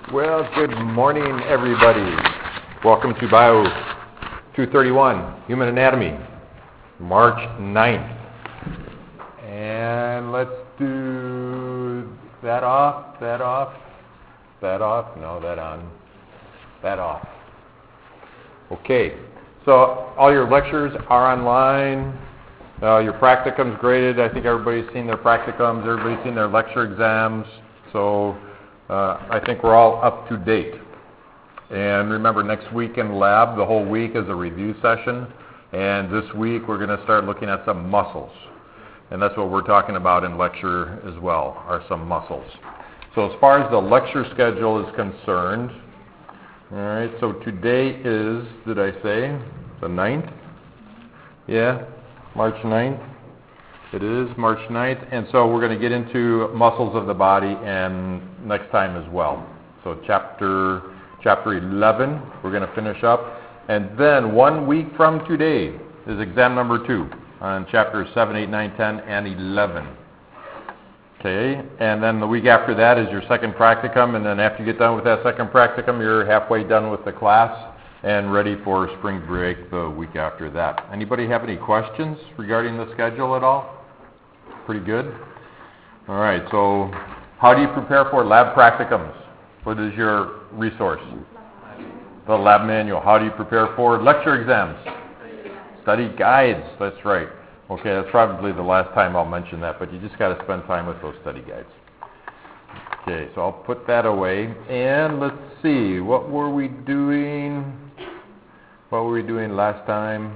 Well, good morning, everybody. Welcome to Bio 231, Human Anatomy, March 9th. And let's do that off, that off, that off, no, that on, that off. Okay, so all your lectures are online. Your practicum's graded. I think everybody's seen their practicums. Everybody's seen their lecture exams. So I think we're all up to date. And remember, next week in lab, the whole week is a review session. And this week, we're going to start looking at some muscles. And that's what we're talking about in lecture as well, are some muscles. So as far as the lecture schedule is concerned, all right, so today is, did I say, the 9th? Yeah, March 9th. It is March 9th, and so we're going to get into muscles of the body and next time as well. So chapter 11, we're going to finish up. And then 1 week from today is exam number 2 on chapters 7, 8, 9, 10, and 11. Okay, and then the week after that is your second practicum, and then after you get done with that second practicum, you're halfway done with the class and ready for spring break the week after that. Anybody have any questions regarding the schedule at all? Pretty good? All right, so how do you prepare for lab practicums? What is your resource? The lab manual. How do you prepare for lecture exams? Study guides, that's right. Okay, that's probably the last time I'll mention that, but you just got to spend time with those study guides. Okay, so I'll put that away. And let's see, what were we doing? What were we doing last time?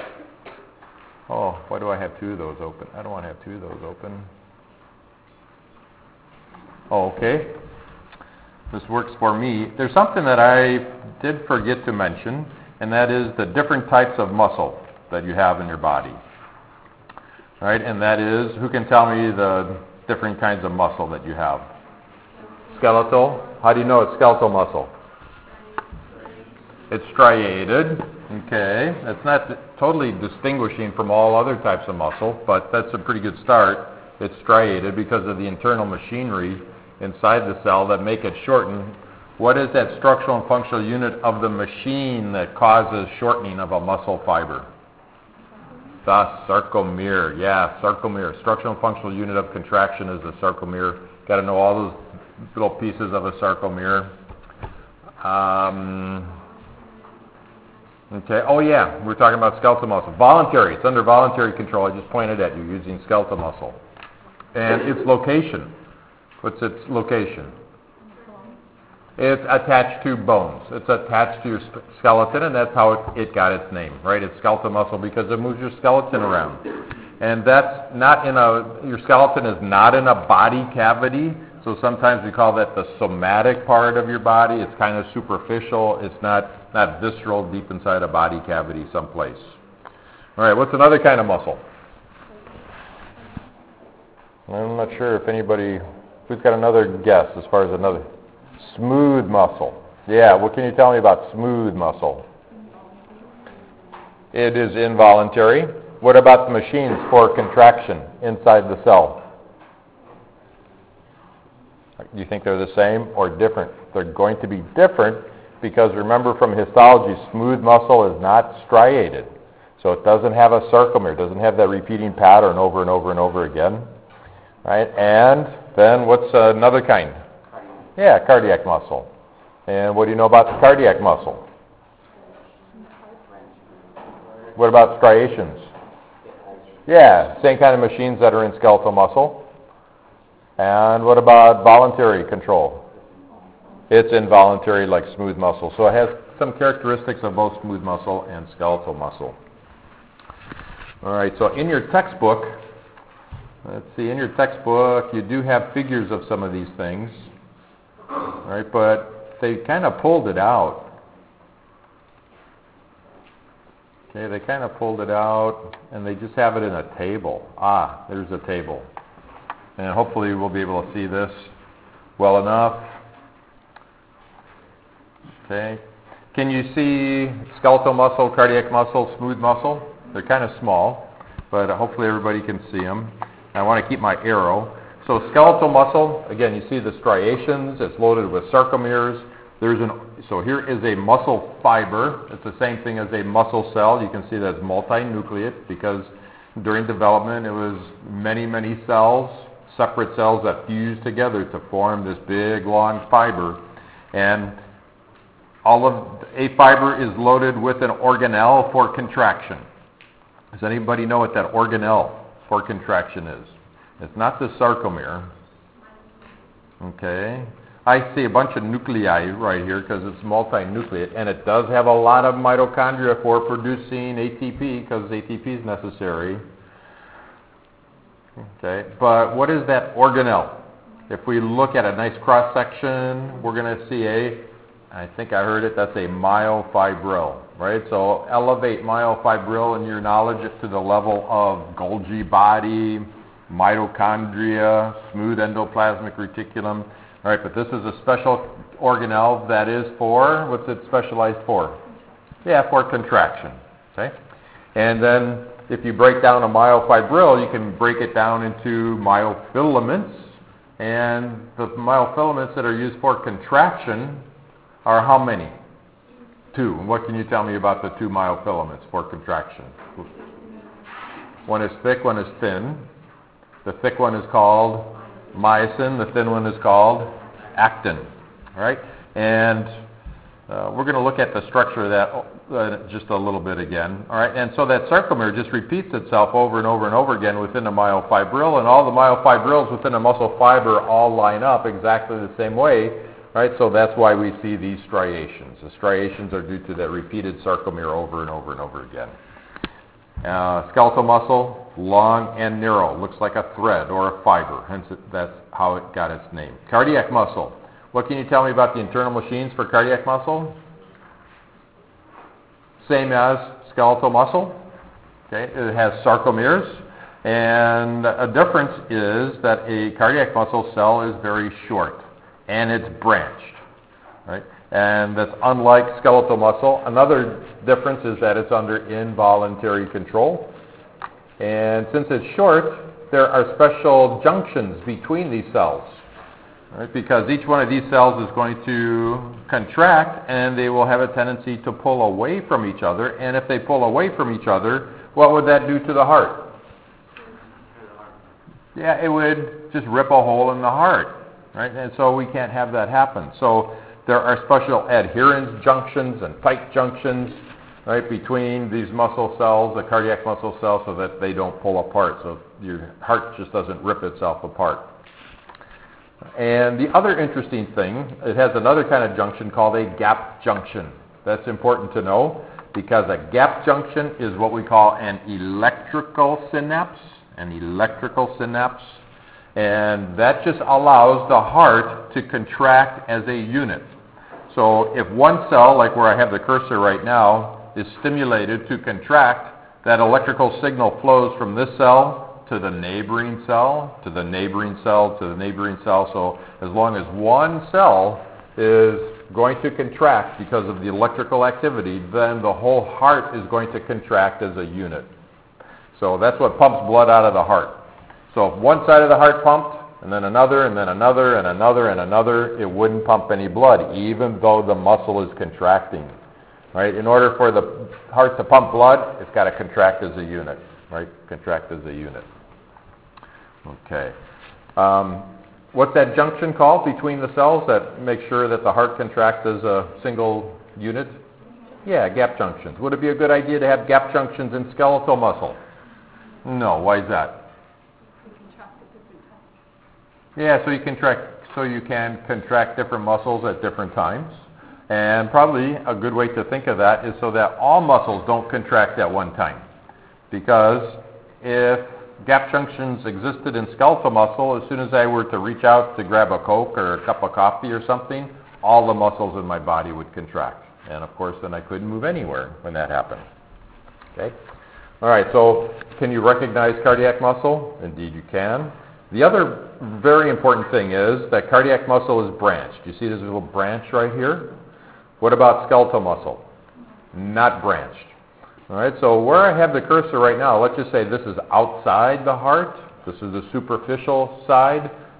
Oh, why do I have 2 of those open? I don't want to have 2 of those open. Oh, okay. This works for me. There's something that I did forget to mention, and that is the different types of muscle that you have in your body. All right, and that is, who can tell me the different kinds of muscle that you have? Skeletal. How do you know it's skeletal muscle? It's striated. Okay, that's not totally distinguishing from all other types of muscle, but that's a pretty good start. It's striated because of the internal machinery inside the cell that make it shorten. What is that structural and functional unit of the machine that causes shortening of a muscle fiber? The sarcomere. Yeah, sarcomere. Structural and functional unit of contraction is the sarcomere. Got to know all those little pieces of a sarcomere. Okay. Oh, yeah. We're talking about skeletal muscle. Voluntary. It's under voluntary control. I just pointed at you using skeletal muscle. And its location. What's its location? It's attached to bones. It's attached to your skeleton, and that's how it got its name, right? It's skeletal muscle because it moves your skeleton around. And that's not your skeleton is not in a body cavity, so sometimes we call that the somatic part of your body. It's kind of superficial. It's not visceral, deep inside a body cavity someplace. All right, what's another kind of muscle? I'm not sure if anybody, who's got another guess as far as another? Smooth muscle. Yeah, what can you tell me about smooth muscle? It is involuntary. What about the machines for contraction inside the cell? Do you think they're the same or different? They're going to be different because remember from histology, smooth muscle is not striated. So it doesn't have a sarcomere. It doesn't have that repeating pattern over and over and over again. Right? And then what's another kind? Yeah, cardiac muscle. And what do you know about the cardiac muscle? What about striations? Yeah, same kind of machines that are in skeletal muscle. And what about voluntary control? It's involuntary like smooth muscle. So it has some characteristics of both smooth muscle and skeletal muscle. All right, so in your textbook, let's see, in your textbook you do have figures of some of these things. All right, but they kind of pulled it out. Okay, they kind of pulled it out, and they just have it in a table. Ah, there's a table. And hopefully we'll be able to see this well enough. Okay. Can you see skeletal muscle, cardiac muscle, smooth muscle? They're kind of small, but hopefully everybody can see them. I want to keep my arrow. So skeletal muscle, again, you see the striations. It's loaded with sarcomeres. So here is a muscle fiber. It's the same thing as a muscle cell. You can see that's multinucleate because during development it was many, many cells, separate cells that fused together to form this big, long fiber. And all of a fiber is loaded with an organelle for contraction. Does anybody know what that organelle for contraction is? It's not the sarcomere. Okay. I see a bunch of nuclei right here because it's multinucleate, and it does have a lot of mitochondria for producing ATP because ATP is necessary. Okay. But what is that organelle? If we look at a nice cross-section, we're going to see I think I heard it, that's a myofibril, right? So elevate myofibril in your knowledge to the level of Golgi body, mitochondria, smooth endoplasmic reticulum. All right, but this is a special organelle that is for, what's it specialized for? Yeah, for contraction, okay? And then if you break down a myofibril, you can break it down into myofilaments, and the myofilaments that are used for contraction are how many? 2. And what can you tell me about the 2 myofilaments for contraction? One is thick, one is thin. The thick one is called myosin. The thin one is called actin. All right? And we're going to look at the structure of that just a little bit again. All right? And so that sarcomere just repeats itself over and over and over again within the myofibril, and all the myofibrils within a muscle fiber all line up exactly the same way. Right, so that's why we see these striations. The striations are due to that repeated sarcomere over and over and over again. Skeletal muscle, long and narrow, looks like a thread or a fiber, hence that's how it got its name. Cardiac muscle. What can you tell me about the internal machines for cardiac muscle? Same as skeletal muscle. Okay, it has sarcomeres, and a difference is that a cardiac muscle cell is very short. And it's branched, right? And that's unlike skeletal muscle. Another difference is that it's under involuntary control. And since it's short, there are special junctions between these cells, right? Because each one of these cells is going to contract, and they will have a tendency to pull away from each other. And if they pull away from each other, what would that do to the heart? Yeah, it would just rip a hole in the heart. Right? And so we can't have that happen. So there are special adherence junctions and tight junctions, right, between these muscle cells, the cardiac muscle cells, so that they don't pull apart, so your heart just doesn't rip itself apart. And the other interesting thing, it has another kind of junction called a gap junction. That's important to know because a gap junction is what we call an electrical synapse. An electrical synapse. And that just allows the heart to contract as a unit. So if one cell, like where I have the cursor right now, is stimulated to contract, that electrical signal flows from this cell to the neighboring cell, to the neighboring cell, to the neighboring cell. So as long as one cell is going to contract because of the electrical activity, then the whole heart is going to contract as a unit. So that's what pumps blood out of the heart. So if one side of the heart pumped, and then another, and then another, and another, and another, it wouldn't pump any blood, even though the muscle is contracting. Right? In order for the heart to pump blood, it's got to contract as a unit. Right? Contract as a unit. Okay. What's that junction called between the cells that makes sure that the heart contracts as a single unit? Yeah, gap junctions. Would it be a good idea to have gap junctions in skeletal muscle? No. Why is that? Yeah, so you can contract different muscles at different times. And probably a good way to think of that is so that all muscles don't contract at one time. Because if gap junctions existed in skeletal muscle, as soon as I were to reach out to grab a Coke or a cup of coffee or something, all the muscles in my body would contract. And of course, then I couldn't move anywhere when that happened. Okay? All right, so can you recognize cardiac muscle? Indeed you can. The other very important thing is that cardiac muscle is branched. You see this little branch right here? What about skeletal muscle? Not branched. All right, so where I have the cursor right now, let's just say this is outside the heart. This is the superficial side.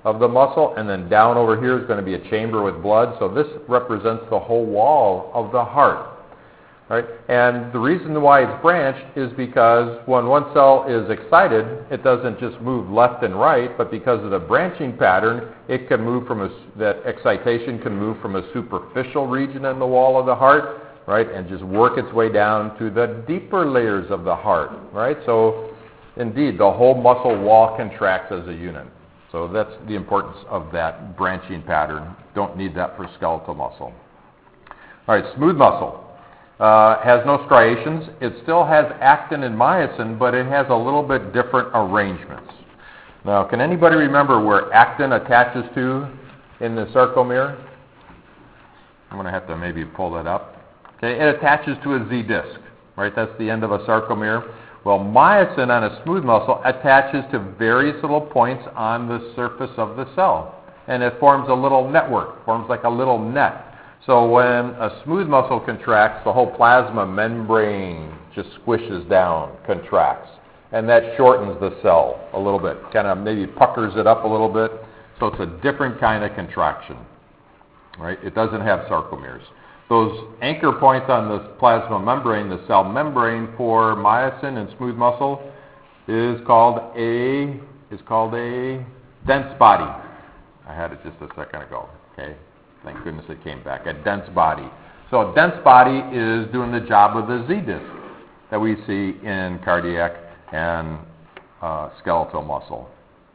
of the muscle, and then down over here is going to be a chamber with blood. So this represents the whole wall of the heart. Right? And the reason why it's branched is because when one cell is excited, it doesn't just move left and right, but because of the branching pattern, it can move that excitation can move from a superficial region in the wall of the heart, right, and just work its way down to the deeper layers of the heart, right? So indeed, the whole muscle wall contracts as a unit. So that's the importance of that branching pattern. Don't need that for skeletal muscle. All right, smooth muscle. Has no striations. It still has actin and myosin, but it has a little bit different arrangements. Now, can anybody remember where actin attaches to in the sarcomere? I'm going to have to maybe pull that up. Okay, it attaches to a Z disc, right? That's the end of a sarcomere. Well, myosin on a smooth muscle attaches to various little points on the surface of the cell, and it forms a little network, forms like a little net. So when a smooth muscle contracts, the whole plasma membrane just squishes down, contracts, and that shortens the cell a little bit, kind of maybe puckers it up a little bit. So it's a different kind of contraction, right? It doesn't have sarcomeres. Those anchor points on the plasma membrane, the cell membrane for myosin and smooth muscle, is called a dense body. I had it just a second ago. Okay. Thank goodness it came back. A dense body. So a dense body is doing the job of the Z disc that we see in cardiac and skeletal muscle.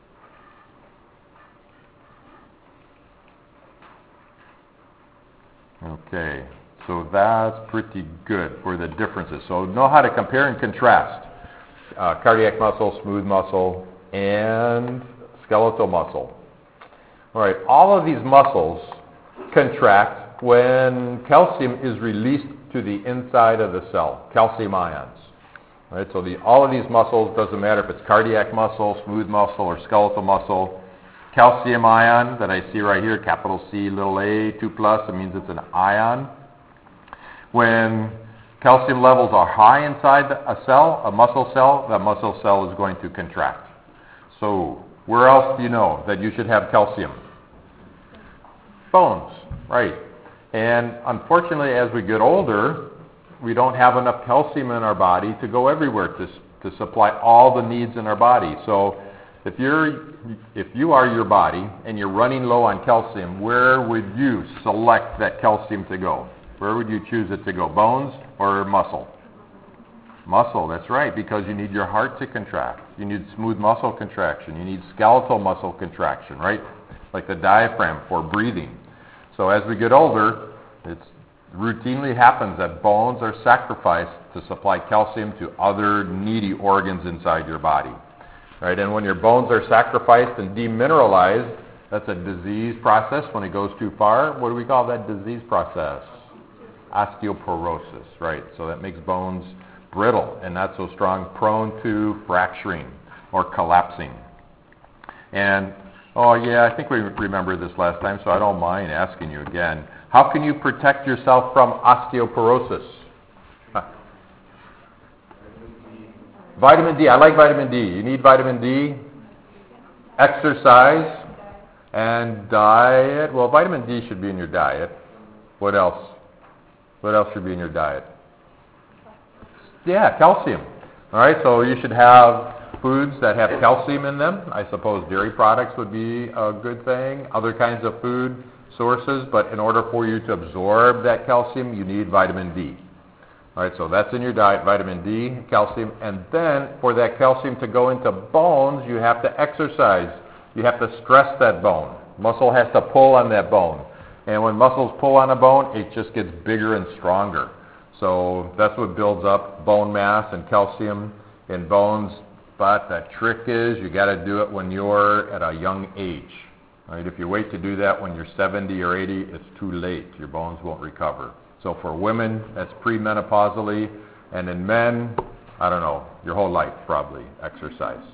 Okay, so that's pretty good for the differences. So know how to compare and contrast cardiac muscle, smooth muscle, and skeletal muscle. All right, all of these muscles contract when calcium is released to the inside of the cell, calcium ions. Right? So all of these muscles, doesn't matter if it's cardiac muscle, smooth muscle, or skeletal muscle, calcium ion that I see right here, capital C, little a, 2 plus, it means it's an ion. When calcium levels are high inside a cell, a muscle cell, that muscle cell is going to contract. So where else do you know that you should have calcium? Bones, right. And unfortunately, as we get older, we don't have enough calcium in our body to go everywhere to supply all the needs in our body. So if you are your body and you're running low on calcium, where would you select that calcium to go? Where would you choose it to go, bones or muscle? Muscle, that's right, because you need your heart to contract. You need smooth muscle contraction. You need skeletal muscle contraction, right? Like the diaphragm for breathing. So as we get older, it routinely happens that bones are sacrificed to supply calcium to other needy organs inside your body. Right? And when your bones are sacrificed and demineralized, that's a disease process. When it goes too far, what do we call that disease process? Osteoporosis, right? So that makes bones brittle and not so strong, prone to fracturing or collapsing. And oh, yeah, I think we remembered this last time, so I don't mind asking you again. How can you protect yourself from osteoporosis? Vitamin D. I like vitamin D. You need vitamin D. Exercise and diet. Well, vitamin D should be in your diet. What else? What else should be in your diet? Yeah, calcium. All right, so you should have foods that have calcium in them. I suppose dairy products would be a good thing. Other kinds of food sources, but in order for you to absorb that calcium, you need vitamin D. All right, so that's in your diet, vitamin D, calcium, and then for that calcium to go into bones, you have to exercise. You have to stress that bone. Muscle has to pull on that bone. And when muscles pull on a bone, it just gets bigger and stronger. So that's what builds up bone mass and calcium in bones. But the trick is you got to do it when you're at a young age. Right? If you wait to do that when you're 70 or 80, it's too late. Your bones won't recover. So for women, that's premenopausally, and in men, I don't know, your whole life probably, exercise.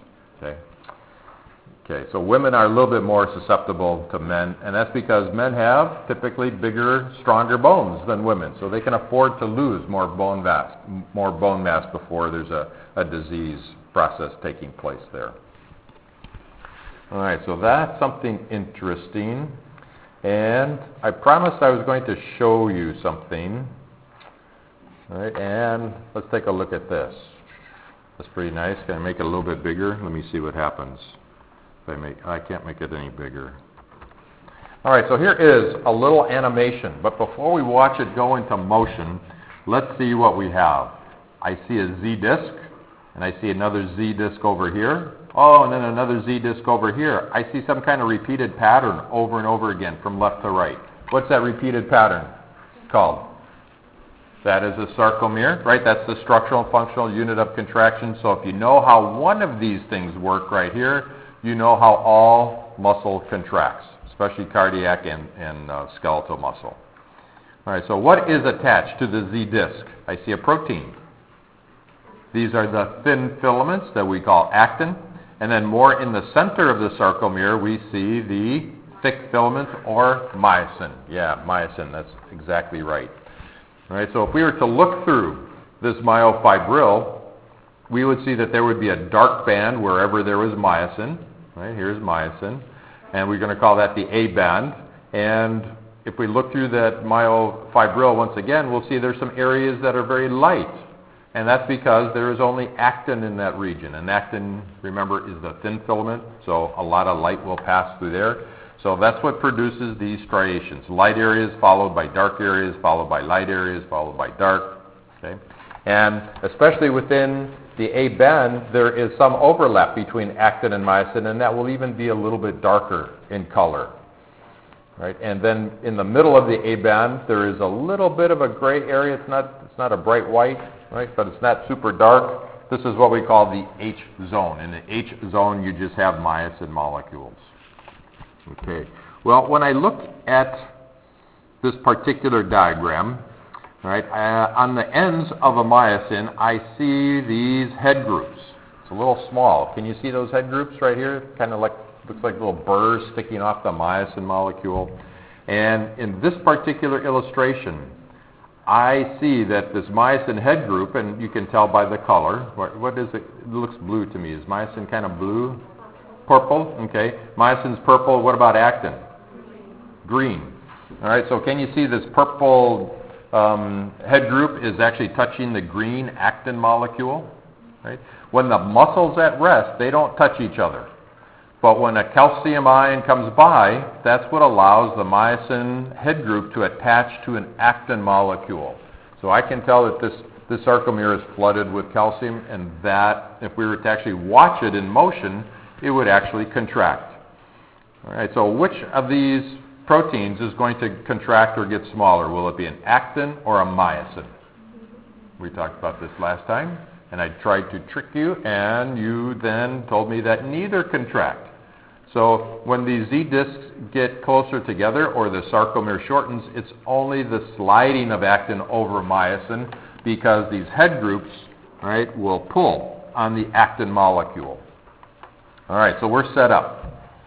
Okay, so women are a little bit more susceptible to men, and that's because men have typically bigger, stronger bones than women, so they can afford to lose more bone mass before there's a disease process taking place there. All right, so that's something interesting. And I promised I was going to show you something. All right, and let's take a look at this. That's pretty nice. Can I make it a little bit bigger? Let me see what happens. I can't make it any bigger. All right, so here is a little animation. But before we watch it go into motion, let's see what we have. I see a Z-disc, and I see another Z-disc over here. Oh, and then another Z-disc over here. I see some kind of repeated pattern over and over again from left to right. What's that repeated pattern called? That is a sarcomere, right? That's the structural and functional unit of contraction. So if you know how one of these things work right here, you know how all muscle contracts, especially cardiac and skeletal muscle. All right, so what is attached to the Z-disc? I see a protein. These are the thin filaments that we call actin. And then more in the center of the sarcomere, we see the thick filaments or myosin. Yeah, myosin, that's exactly right. All right, so if we were to look through this myofibril, we would see that there would be a dark band wherever there was myosin. Right, here's myosin. And we're going to call that the A band. And if we look through that myofibril once again, we'll see there's some areas that are very light. And that's because there is only actin in that region. And actin, remember, is the thin filament, so a lot of light will pass through there. So that's what produces these striations. Light areas followed by dark areas, followed by light areas, followed by dark. Okay? And especially within the A band, there is some overlap between actin and myosin, and that will even be a little bit darker in color. Right? And then in the middle of the A band, there is a little bit of a gray area. It's not a bright white, right? But it's not super dark. This is what we call the H zone. In the H zone, you just have myosin molecules. Okay. Well, when I look at this particular diagram, right, on the ends of a myosin, I see these head groups. It's a little small. Can you see those head groups right here? Kind of like, looks like little burrs sticking off the myosin molecule. And in this particular illustration, I see that this myosin head group, and you can tell by the color, what is it? It looks blue to me. Is myosin kind of blue? Purple? Okay. Myosin's purple. What about actin? Green. All right, so can you see this purple head group is actually touching the green actin molecule? Right? When the muscle's at rest, they don't touch each other. But when a calcium ion comes by, that's what allows the myosin head group to attach to an actin molecule. So I can tell that this sarcomere is flooded with calcium, and that, if we were to actually watch it in motion, it would actually contract. All right, so which of these proteins is going to contract or get smaller? Will it be an actin or a myosin? We talked about this last time, and I tried to trick you, and you then told me that neither contract. So when these Z-discs get closer together or the sarcomere shortens, it's only the sliding of actin over myosin, because these head groups, right, will pull on the actin molecule. All right, so we're set up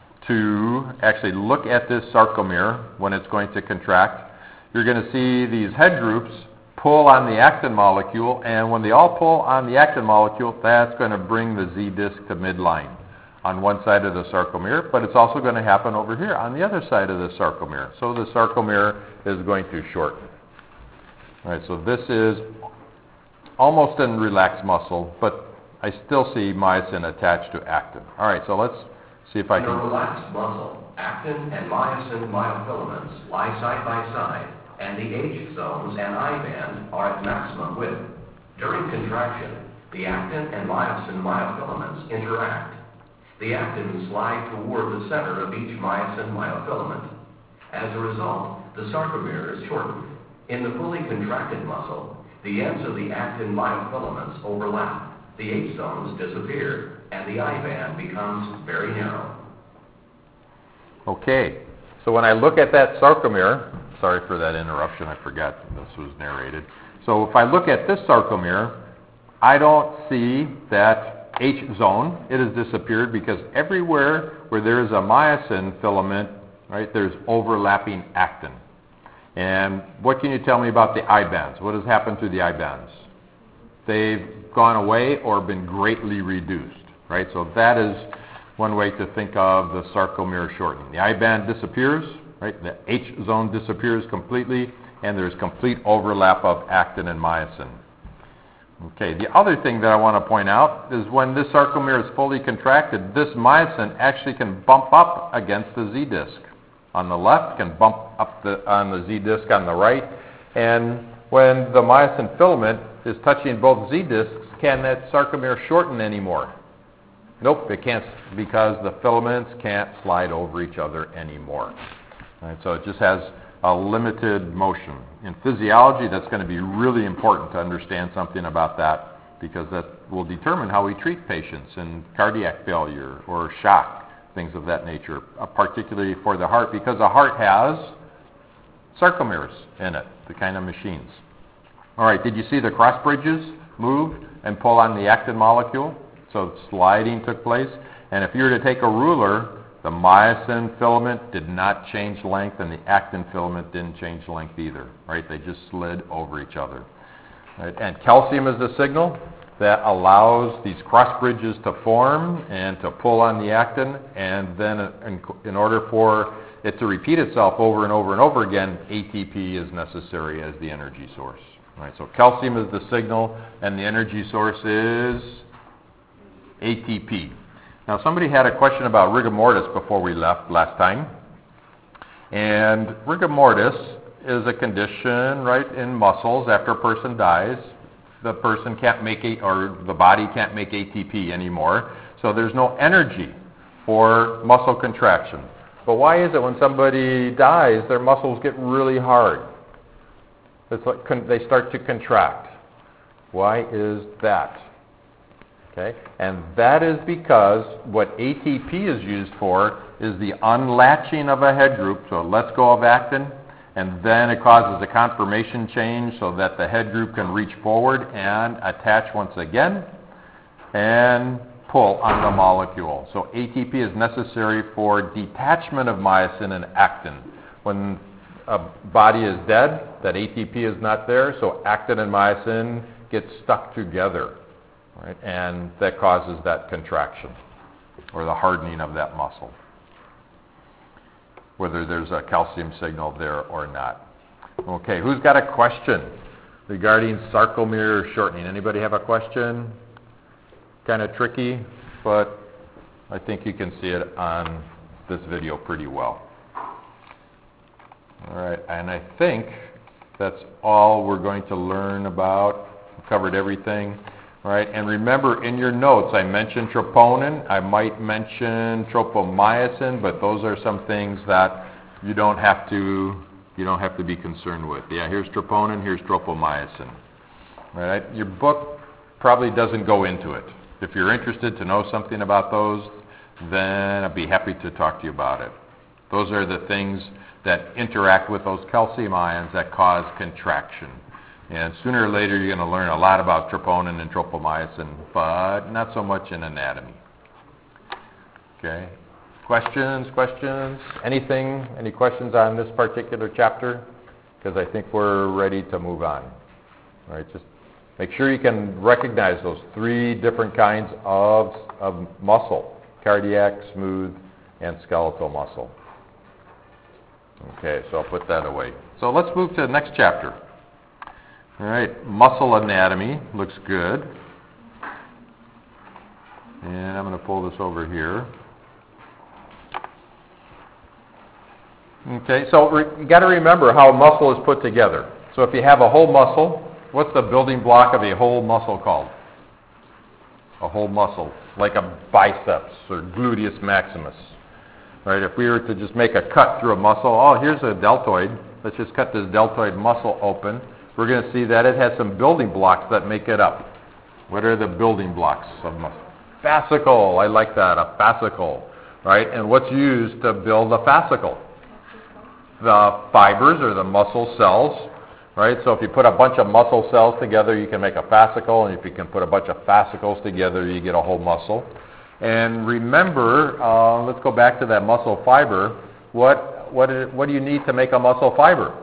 to actually look at this sarcomere when it's going to contract. You're going to see these head groups pull on the actin molecule, and when they all pull on the actin molecule, that's going to bring the Z-disc to midline on one side of the sarcomere, but it's also going to happen over here on the other side of the sarcomere. So the sarcomere is going to shorten. All right, so this is almost in relaxed muscle, but I still see myosin attached to actin. All right, so let's see if I can... In a relaxed muscle, actin and myosin myofilaments lie side by side, and the H zones and I band are at maximum width. During contraction, the actin and myosin myofilaments interact. The actins slide toward the center of each myosin myofilament. As a result, the sarcomere is shortened. In the fully contracted muscle, the ends of the actin myofilaments overlap. The H zones disappear, and the I band becomes very narrow. Okay, so when I look at that sarcomere, sorry for that interruption, I forgot this was narrated. So if I look at this sarcomere, I don't see that H zone. It has disappeared because everywhere where there is a myosin filament, right, there's overlapping actin. And what can you tell me about the I bands? What has happened to the I bands? They've gone away or been greatly reduced, right? So that is one way to think of the sarcomere shortening. The I band disappears, right? The H zone disappears completely, and there's complete overlap of actin and myosin. Okay, the other thing that I want to point out is when this sarcomere is fully contracted, this myosin actually can bump up against the Z disc on the left, can bump up on the Z disc on the right, and when the myosin filament is touching both Z discs, can that sarcomere shorten anymore? Nope, it can't, because the filaments can't slide over each other anymore. Right, so it just has a limited motion. In physiology, that's going to be really important to understand something about that, because that will determine how we treat patients in cardiac failure or shock, things of that nature, particularly for the heart, because the heart has sarcomeres in it, the kind of machines. All right, did you see the cross bridges move and pull on the actin molecule? So sliding took place. And if you were to take a ruler, the myosin filament did not change length, and the actin filament didn't change length either, right? They just slid over each other. Right? And calcium is the signal that allows these cross bridges to form and to pull on the actin, and then in order for it to repeat itself over and over and over again, ATP is necessary as the energy source. Right? So calcium is the signal, and the energy source is ATP. Now, somebody had a question about rigor mortis before we left last time. And rigor mortis is a condition, right, in muscles after a person dies. The person can't make or the body can't make ATP anymore. So there's no energy for muscle contraction. But why is it when somebody dies, their muscles get really hard? It's like they start to contract. Why is that? Okay, and that is because what ATP is used for is the unlatching of a head group, so it lets go of actin, and then it causes a conformation change so that the head group can reach forward and attach once again and pull on the molecule. So ATP is necessary for detachment of myosin and actin. When a body is dead, that ATP is not there, so actin and myosin get stuck together. Right? And that causes that contraction or the hardening of that muscle, whether there's a calcium signal there or not. Okay, who's got a question regarding sarcomere shortening? Anybody have a question? Kind of tricky, but I think you can see it on this video pretty well. All right, and I think that's all we're going to learn about. We covered everything. Right, and remember in your notes I mentioned troponin, I might mention tropomyosin, but those are some things that you don't have to be concerned with. Yeah, here's troponin, here's tropomyosin. Right? Your book probably doesn't go into it. If you're interested to know something about those, then I'd be happy to talk to you about it. Those are the things that interact with those calcium ions that cause contraction. And sooner or later, you're going to learn a lot about troponin and tropomyosin, but not so much in anatomy. Okay? Questions? Anything? Any questions on this particular chapter? Because I think we're ready to move on. All right? Just make sure you can recognize those three different kinds of muscle: cardiac, smooth, and skeletal muscle. Okay, so I'll put that away. So let's move to the next chapter. All right, muscle anatomy looks good. And I'm going to pull this over here. Okay, so you got to remember how muscle is put together. So if you have a whole muscle, what's the building block of a whole muscle called? A whole muscle, like a biceps or gluteus maximus. Right, if we were to just make a cut through a muscle, oh, here's a deltoid. Let's just cut this deltoid muscle open. We're going to see that it has some building blocks that make it up. What are the building blocks of muscle? Fascicle. I like that, a fascicle. Right? And what's used to build a fascicle? The fibers or the muscle cells. Right? So if you put a bunch of muscle cells together, you can make a fascicle. And if you can put a bunch of fascicles together, you get a whole muscle. And remember, let's go back to that muscle fiber. What do you need to make a muscle fiber?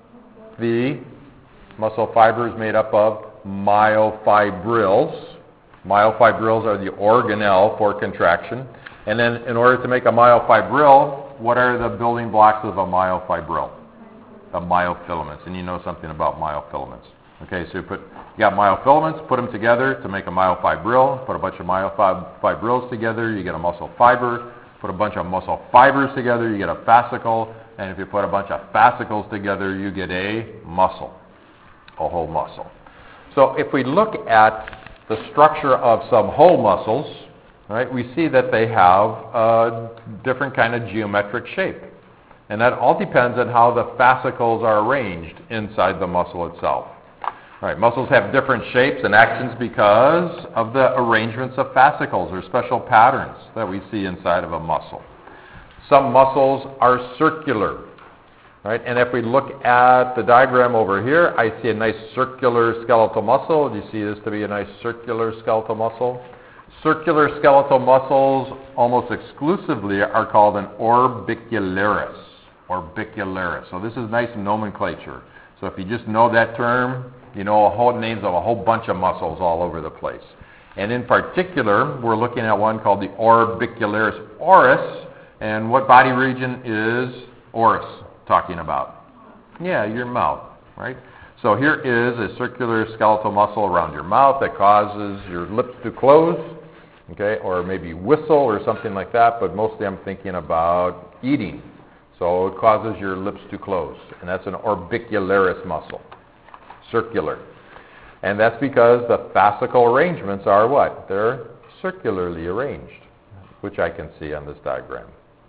The muscle fiber is made up of myofibrils, Myofibrils are the organelle for contraction. And then in order to make a myofibril, what are the building blocks of a myofibril? The myofilaments. And you know something about myofilaments. Okay, so you got myofilaments, put them together to make a myofibril. Put a bunch of myofibrils together, you get a muscle fiber. Put a bunch of muscle fibers together, you get a fascicle. And if you put a bunch of fascicles together, you get a muscle, a whole muscle. So if we look at the structure of some whole muscles, right, we see that they have a different kind of geometric shape. And that all depends on how the fascicles are arranged inside the muscle itself. All right, muscles have different shapes and actions because of the arrangements of fascicles or special patterns that we see inside of a muscle. Some muscles are circular, right? And if we look at the diagram over here, I see a nice circular skeletal muscle. Do you see this to be a nice circular skeletal muscle? Circular skeletal muscles almost exclusively are called an orbicularis. Orbicularis. So this is nice nomenclature. So if you just know that term, you know names of a whole bunch of muscles all over the place. And in particular, we're looking at one called the orbicularis oris. And what body region is oris talking about? Yeah, your mouth, right? So here is a circular skeletal muscle around your mouth that causes your lips to close, okay, or maybe whistle or something like that, but mostly I'm thinking about eating. So it causes your lips to close, and that's an orbicularis muscle, circular. And that's because the fascicle arrangements are what? They're circularly arranged, which I can see on this diagram.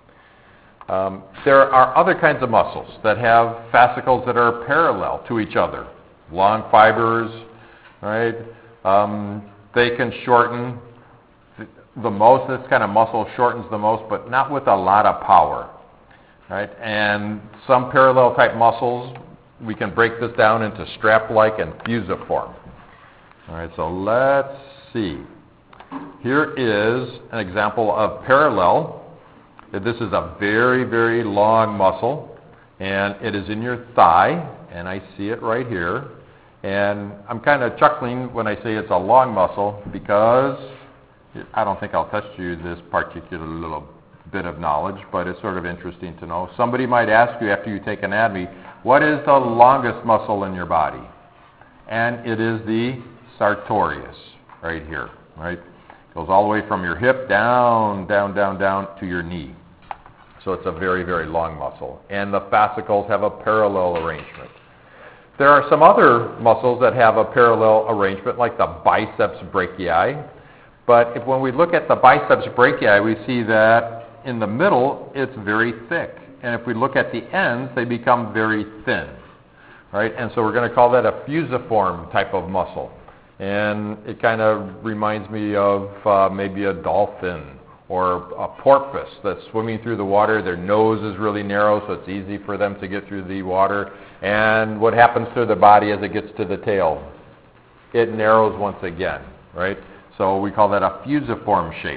There are other kinds of muscles that have fascicles that are parallel to each other. Long fibers, right? They can shorten the most. This kind of muscle shortens the most, but not with a lot of power, right? And some parallel type muscles, we can break this down into strap-like and fusiform. All right, so let's see. Here is an example of parallel. This is a very, very long muscle, and it is in your thigh, and I see it right here. And I'm kind of chuckling when I say it's a long muscle because I don't think I'll test you this particular little bit of knowledge, but it's sort of interesting to know. Somebody might ask you after you take anatomy, what is the longest muscle in your body? And it is the sartorius right here, right? Goes all the way from your hip down, down, down, down to your knee. So it's a very, very long muscle. And the fascicles have a parallel arrangement. There are some other muscles that have a parallel arrangement, like the biceps brachii. But when we look at the biceps brachii, we see that in the middle, it's very thick. And if we look at the ends, they become very thin, right? And so we're going to call that a fusiform type of muscle. And it kind of reminds me of maybe a dolphin or a porpoise that's swimming through the water. Their nose is really narrow, so it's easy for them to get through the water. And what happens to the body as it gets to the tail? It narrows once again, right? So we call that a fusiform shape.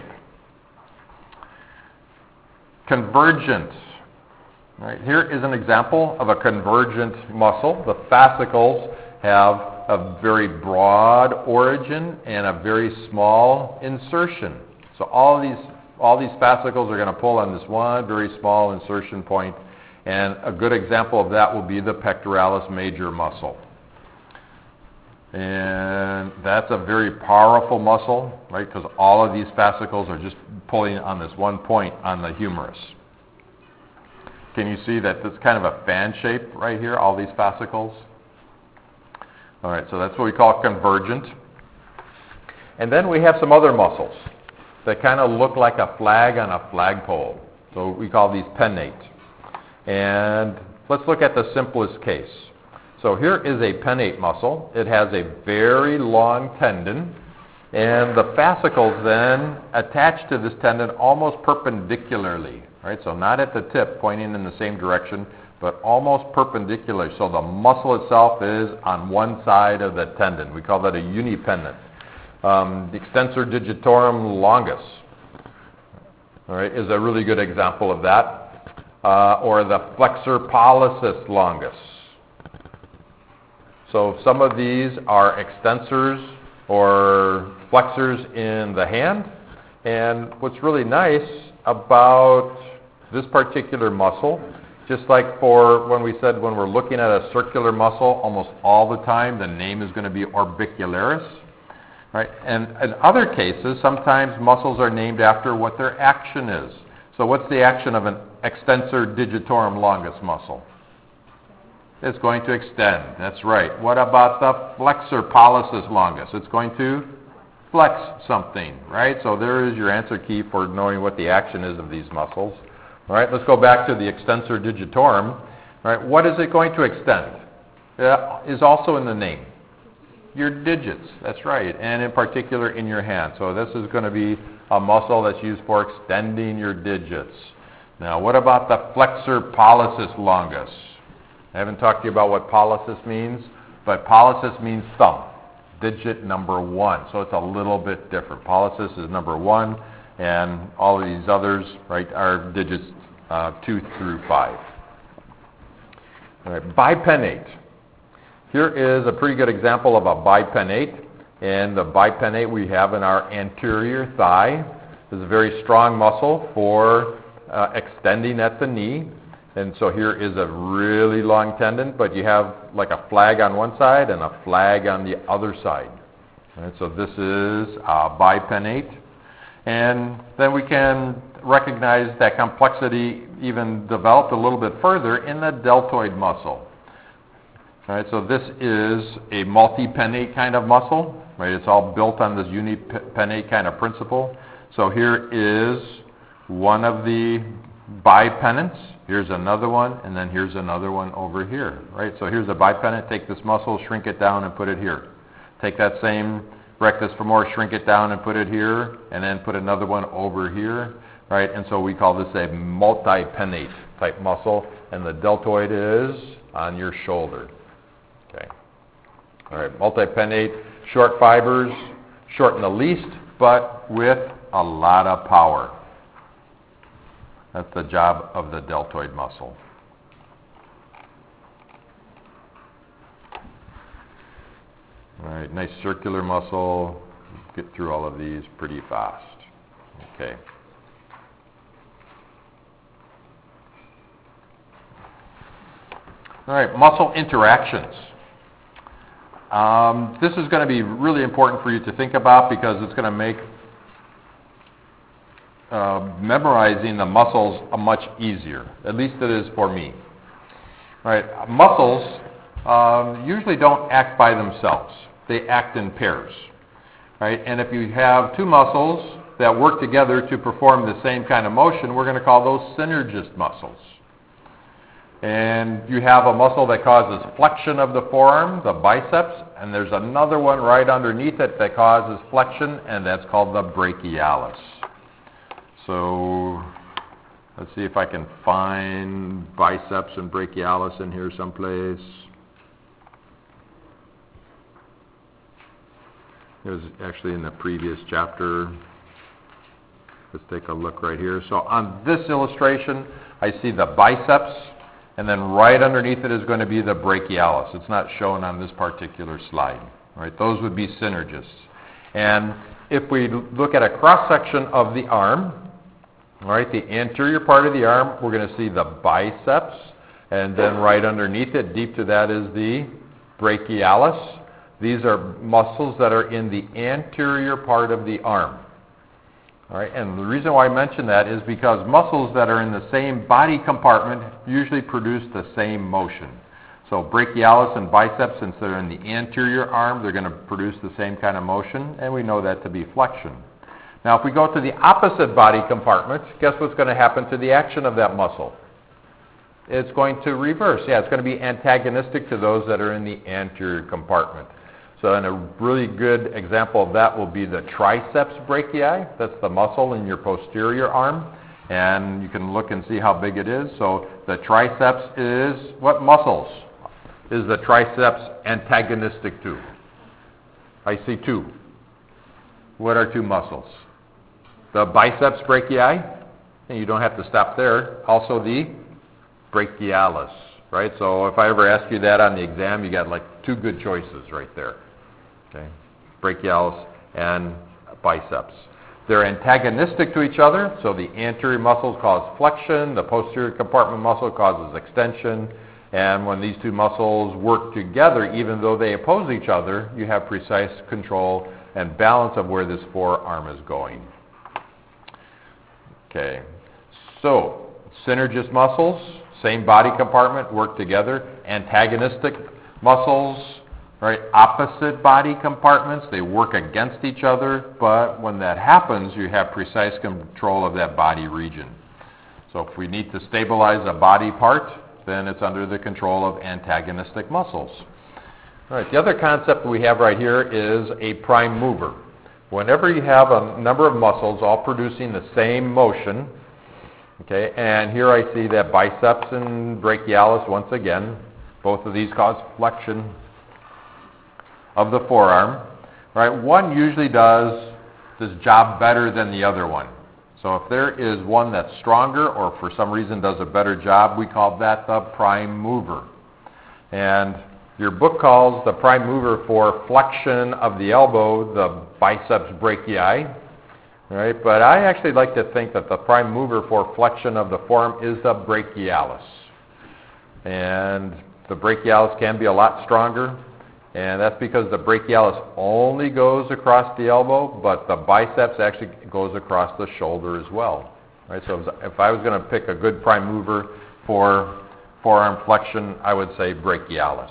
Convergent. Right? Here is an example of a convergent muscle. The fascicles have a very broad origin and a very small insertion. So all these fascicles are going to pull on this one very small insertion point, and a good example of that will be the pectoralis major muscle. And that's a very powerful muscle, right? Because all of these fascicles are just pulling on this one point on the humerus. Can you see that it's kind of a fan shape right here, all these fascicles? All right, so that's what we call convergent. And then we have some other muscles that kind of look like a flag on a flagpole. So we call these pennate. And let's look at the simplest case. So here is a pennate muscle. It has a very long tendon, and the fascicles then attach to this tendon almost perpendicularly, right? So not at the tip pointing in the same direction, but almost perpendicular. So the muscle itself is on one side of the tendon. We call that a unipendent. The extensor digitorum longus, all right, is a really good example of that. Or the flexor pollicis longus. So some of these are extensors or flexors in the hand. And what's really nice about this particular muscle, just like for when we said when we're looking at a circular muscle, almost all the time the name is going to be orbicularis. Right? And in other cases, sometimes muscles are named after what their action is. So what's the action of an extensor digitorum longus muscle? It's going to extend. That's right. What about the flexor pollicis longus? It's going to flex something, right? So there is your answer key for knowing what the action is of these muscles. All right, let's go back to the extensor digitorum. All right, what is it going to extend? That is also in the name. Your digits, that's right, and in particular in your hand. So this is going to be a muscle that's used for extending your digits. Now, what about the flexor pollicis longus? I haven't talked to you about what pollicis means, but pollicis means thumb, digit number 1. So it's a little bit different. Pollicis is number 1, and all of these others, right, are digits 2 through 5. All right, bipennate. Here is a pretty good example of a bipennate, and the bipennate we have in our anterior thigh. This is a very strong muscle for extending at the knee, and so here is a really long tendon, but you have like a flag on one side and a flag on the other side. And so this is a bipennate, and then we can recognize that complexity even developed a little bit further in the deltoid muscle. All right, so this is a multipennate kind of muscle, right? It's all built on this unipennate kind of principle. So here is one of the bipennants. Here's another one, and then here's another one over here, right? So here's a bipennant. Take this muscle, shrink it down, and put it here. Take that same rectus femoris, shrink it down, and put it here, and then put another one over here, right? And so we call this a multipennate type muscle, and the deltoid is on your shoulder. Okay. All right, multipennate, short fibers, short in the least, but with a lot of power. That's the job of the deltoid muscle. All right, nice circular muscle. Get through all of these pretty fast. Okay. All right, muscle interactions. This is going to be really important for you to think about because it's going to make memorizing the muscles much easier. At least it is for me. All right, muscles usually don't act by themselves. They act in pairs. Right? And if you have two muscles that work together to perform the same kind of motion, we're going to call those synergist muscles. And you have a muscle that causes flexion of the forearm, the biceps, and there's another one right underneath it that causes flexion, and that's called the brachialis. So let's see if I can find biceps and brachialis in here someplace. It was actually in the previous chapter. Let's take a look right here. So on this illustration, I see the biceps, and then right underneath it is going to be the brachialis. It's not shown on this particular slide. Right? Those would be synergists. And if we look at a cross-section of the arm, all right, the anterior part of the arm, we're going to see the biceps, and then right underneath it, deep to that, is the brachialis. These are muscles that are in the anterior part of the arm. All right, and the reason why I mention that is because muscles that are in the same body compartment usually produce the same motion. So brachialis and biceps, since they're in the anterior arm, they're going to produce the same kind of motion, and we know that to be flexion. Now, if we go to the opposite body compartment, guess what's going to happen to the action of that muscle? It's going to reverse. Yeah, it's going to be antagonistic to those that are in the anterior compartment. So and a really good example of that will be the triceps brachii. That's the muscle in your posterior arm. And you can look and see how big it is. So the triceps is, what muscles is the triceps antagonistic to? I see two. What are two muscles? The biceps brachii, and you don't have to stop there. Also the brachialis, right? So if I ever ask you that on the exam, you got like two good choices right there. Okay, brachialis, and biceps. They're antagonistic to each other, so the anterior muscle causes flexion, the posterior compartment muscle causes extension, and when these two muscles work together, even though they oppose each other, you have precise control and balance of where this forearm is going. Okay, so synergist muscles, same body compartment, work together. Antagonistic muscles, right, opposite body compartments, they work against each other, but when that happens, you have precise control of that body region. So if we need to stabilize a body part, then it's under the control of antagonistic muscles. All right, the other concept we have right here is a prime mover. Whenever you have a number of muscles all producing the same motion, okay, and here I see that biceps and brachialis once again, both of these cause flexion of the forearm, right? One usually does this job better than the other one. So if there is one that's stronger or for some reason does a better job, we call that the prime mover. And your book calls the prime mover for flexion of the elbow the biceps brachii, right? But I actually like to think that the prime mover for flexion of the forearm is the brachialis. And the brachialis can be a lot stronger, and that's because the brachialis only goes across the elbow, but the biceps actually goes across the shoulder as well. Right? So if I was going to pick a good prime mover for forearm flexion, I would say brachialis.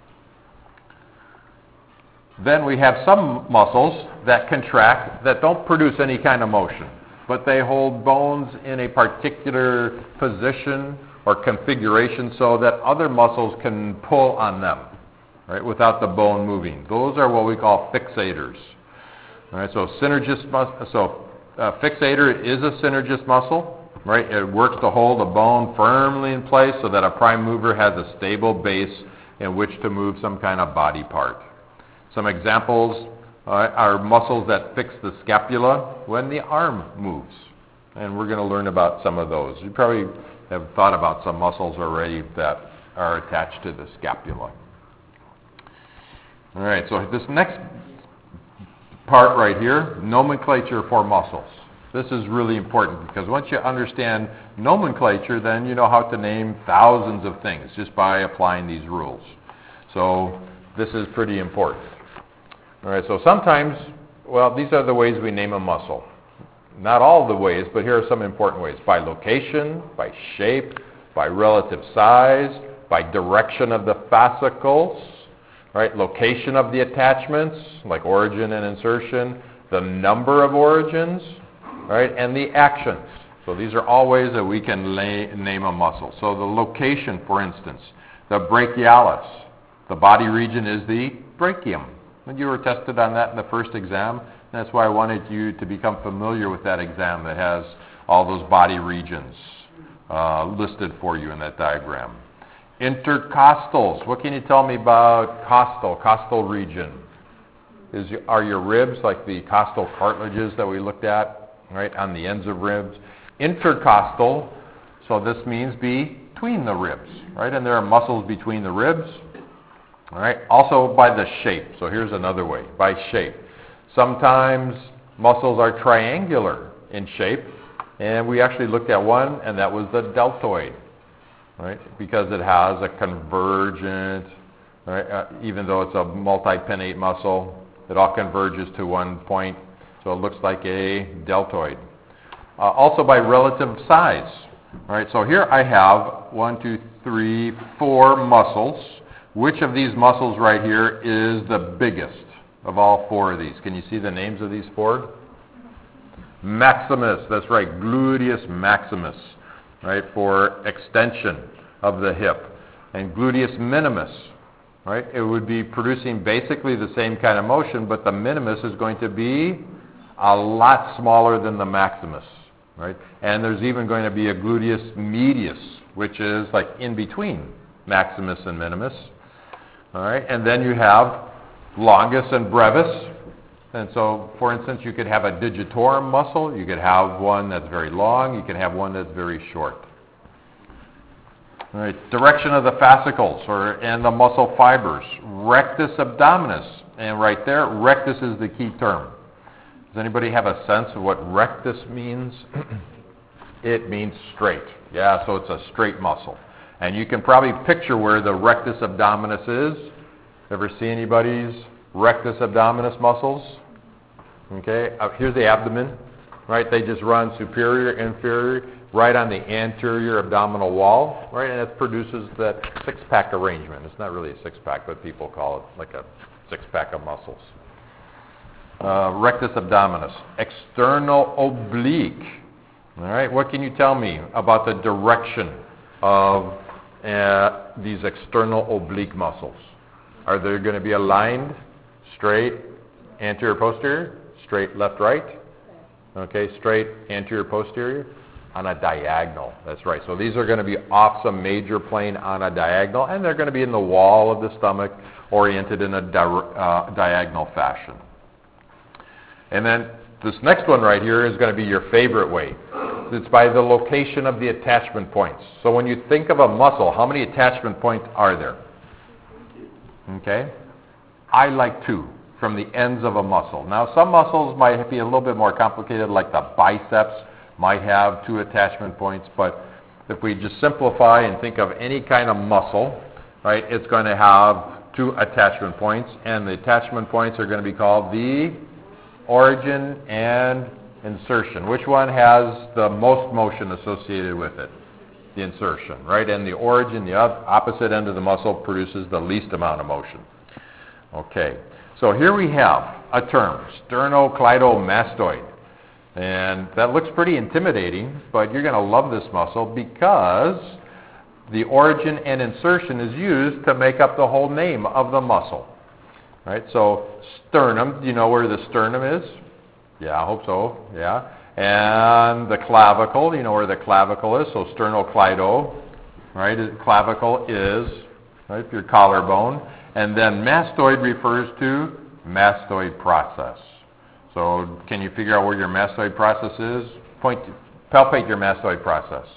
Then we have some muscles that contract that don't produce any kind of motion, but they hold bones in a particular position or configuration so that other muscles can pull on them, right, without the bone moving. Those are what we call fixators. All right, so fixator is a synergist muscle, right? It works to hold a bone firmly in place so that a prime mover has a stable base in which to move some kind of body part. Some examples are muscles that fix the scapula when the arm moves, and we're going to learn about some of those. You probably have thought about some muscles already that are attached to the scapula. All right, so this next part right here, nomenclature for muscles. This is really important because once you understand nomenclature, then you know how to name thousands of things just by applying these rules. So this is pretty important. All right, so sometimes, well, these are the ways we name a muscle. Not all the ways, but here are some important ways. By location, by shape, by relative size, by direction of the fascicles, right? Location of the attachments, like origin and insertion, the number of origins, right? And the actions. So these are all ways that we can name a muscle. So the location, for instance, the brachialis, the body region is the brachium. And you were tested on that in the first exam. That's why I wanted you to become familiar with that exam that has all those body regions listed for you in that diagram. Intercostals. What can you tell me about costal region? Are your ribs like the costal cartilages that we looked at, right, on the ends of ribs? Intercostal, so this means between the ribs, right? And there are muscles between the ribs, all right? Also by the shape. So here's another way, by shape. Sometimes muscles are triangular in shape, and we actually looked at one, and that was the deltoid, right? Because it has a convergent, right? Even though it's a multi-pinnate muscle, it all converges to one point, so it looks like a deltoid. Also by relative size, right? So here I have 1, 2, 3, 4 muscles. Which of these muscles right here is the biggest of all 4 of these? Can you see the names of these 4? Maximus, that's right, gluteus maximus, right, for extension of the hip. And gluteus minimus, right, it would be producing basically the same kind of motion, but the minimus is going to be a lot smaller than the maximus, right? And there's even going to be a gluteus medius, which is like in between maximus and minimus. All right, and then you have longus and brevis. And so, for instance, you could have a digitorum muscle. You could have one that's very long. You can have one that's very short. All right, direction of the fascicles and the muscle fibers. Rectus abdominis. And right there, rectus is the key term. Does anybody have a sense of what rectus means? It means straight. Yeah, so it's a straight muscle. And you can probably picture where the rectus abdominis is. Ever see anybody's rectus abdominis muscles? Okay, here's the abdomen, right? They just run superior, inferior, right on the anterior abdominal wall, right? And it produces that six-pack arrangement. It's not really a six-pack, but people call it like a six-pack of muscles. Rectus abdominis, external oblique. All right, what can you tell me about the direction of these external oblique muscles? Are they going to be aligned, straight, anterior, posterior, straight, left, right? Okay, straight, anterior, posterior, on a diagonal. That's right. So these are going to be off some major plane on a diagonal, and they're going to be in the wall of the stomach, oriented in a diagonal fashion. And then this next one right here is going to be your favorite way. It's by the location of the attachment points. So when you think of a muscle, how many attachment points are there? Okay? I like 2 from the ends of a muscle. Now some muscles might be a little bit more complicated, like the biceps might have 2 attachment points, but if we just simplify and think of any kind of muscle, right, it's going to have 2 attachment points, and the attachment points are going to be called the origin and insertion. Which one has the most motion associated with it? The insertion, right? And the origin, the opposite end of the muscle, produces the least amount of motion. Okay, so here we have a term, sternocleidomastoid. And that looks pretty intimidating, but you're going to love this muscle because the origin and insertion is used to make up the whole name of the muscle. Right? So sternum, do you know where the sternum is? Yeah, I hope so. Yeah. And the clavicle, you know where the clavicle is? So sternocleido, right? Clavicle is, right, your collarbone. And then mastoid refers to mastoid process. So can you figure out where your mastoid process is? Palpate your mastoid process.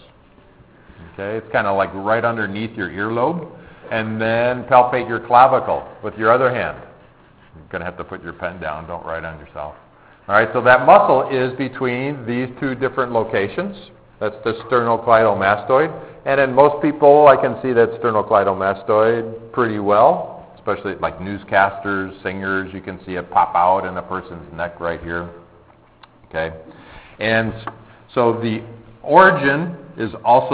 Okay, it's kind of like right underneath your earlobe. And then palpate your clavicle with your other hand. You're going to have to put your pen down. Don't write on yourself. All right, so that muscle is between these 2 different locations. That's the sternocleidomastoid. And in most people, I can see that sternocleidomastoid pretty well, especially like newscasters, singers. You can see it pop out in a person's neck right here. Okay, and so the origin is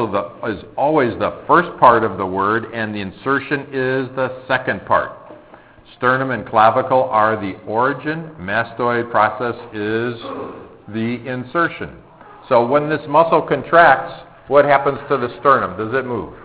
always the first part of the word, and the insertion is the second part. Sternum and clavicle are the origin. Mastoid process is the insertion. So when this muscle contracts, what happens to the sternum? Does it move?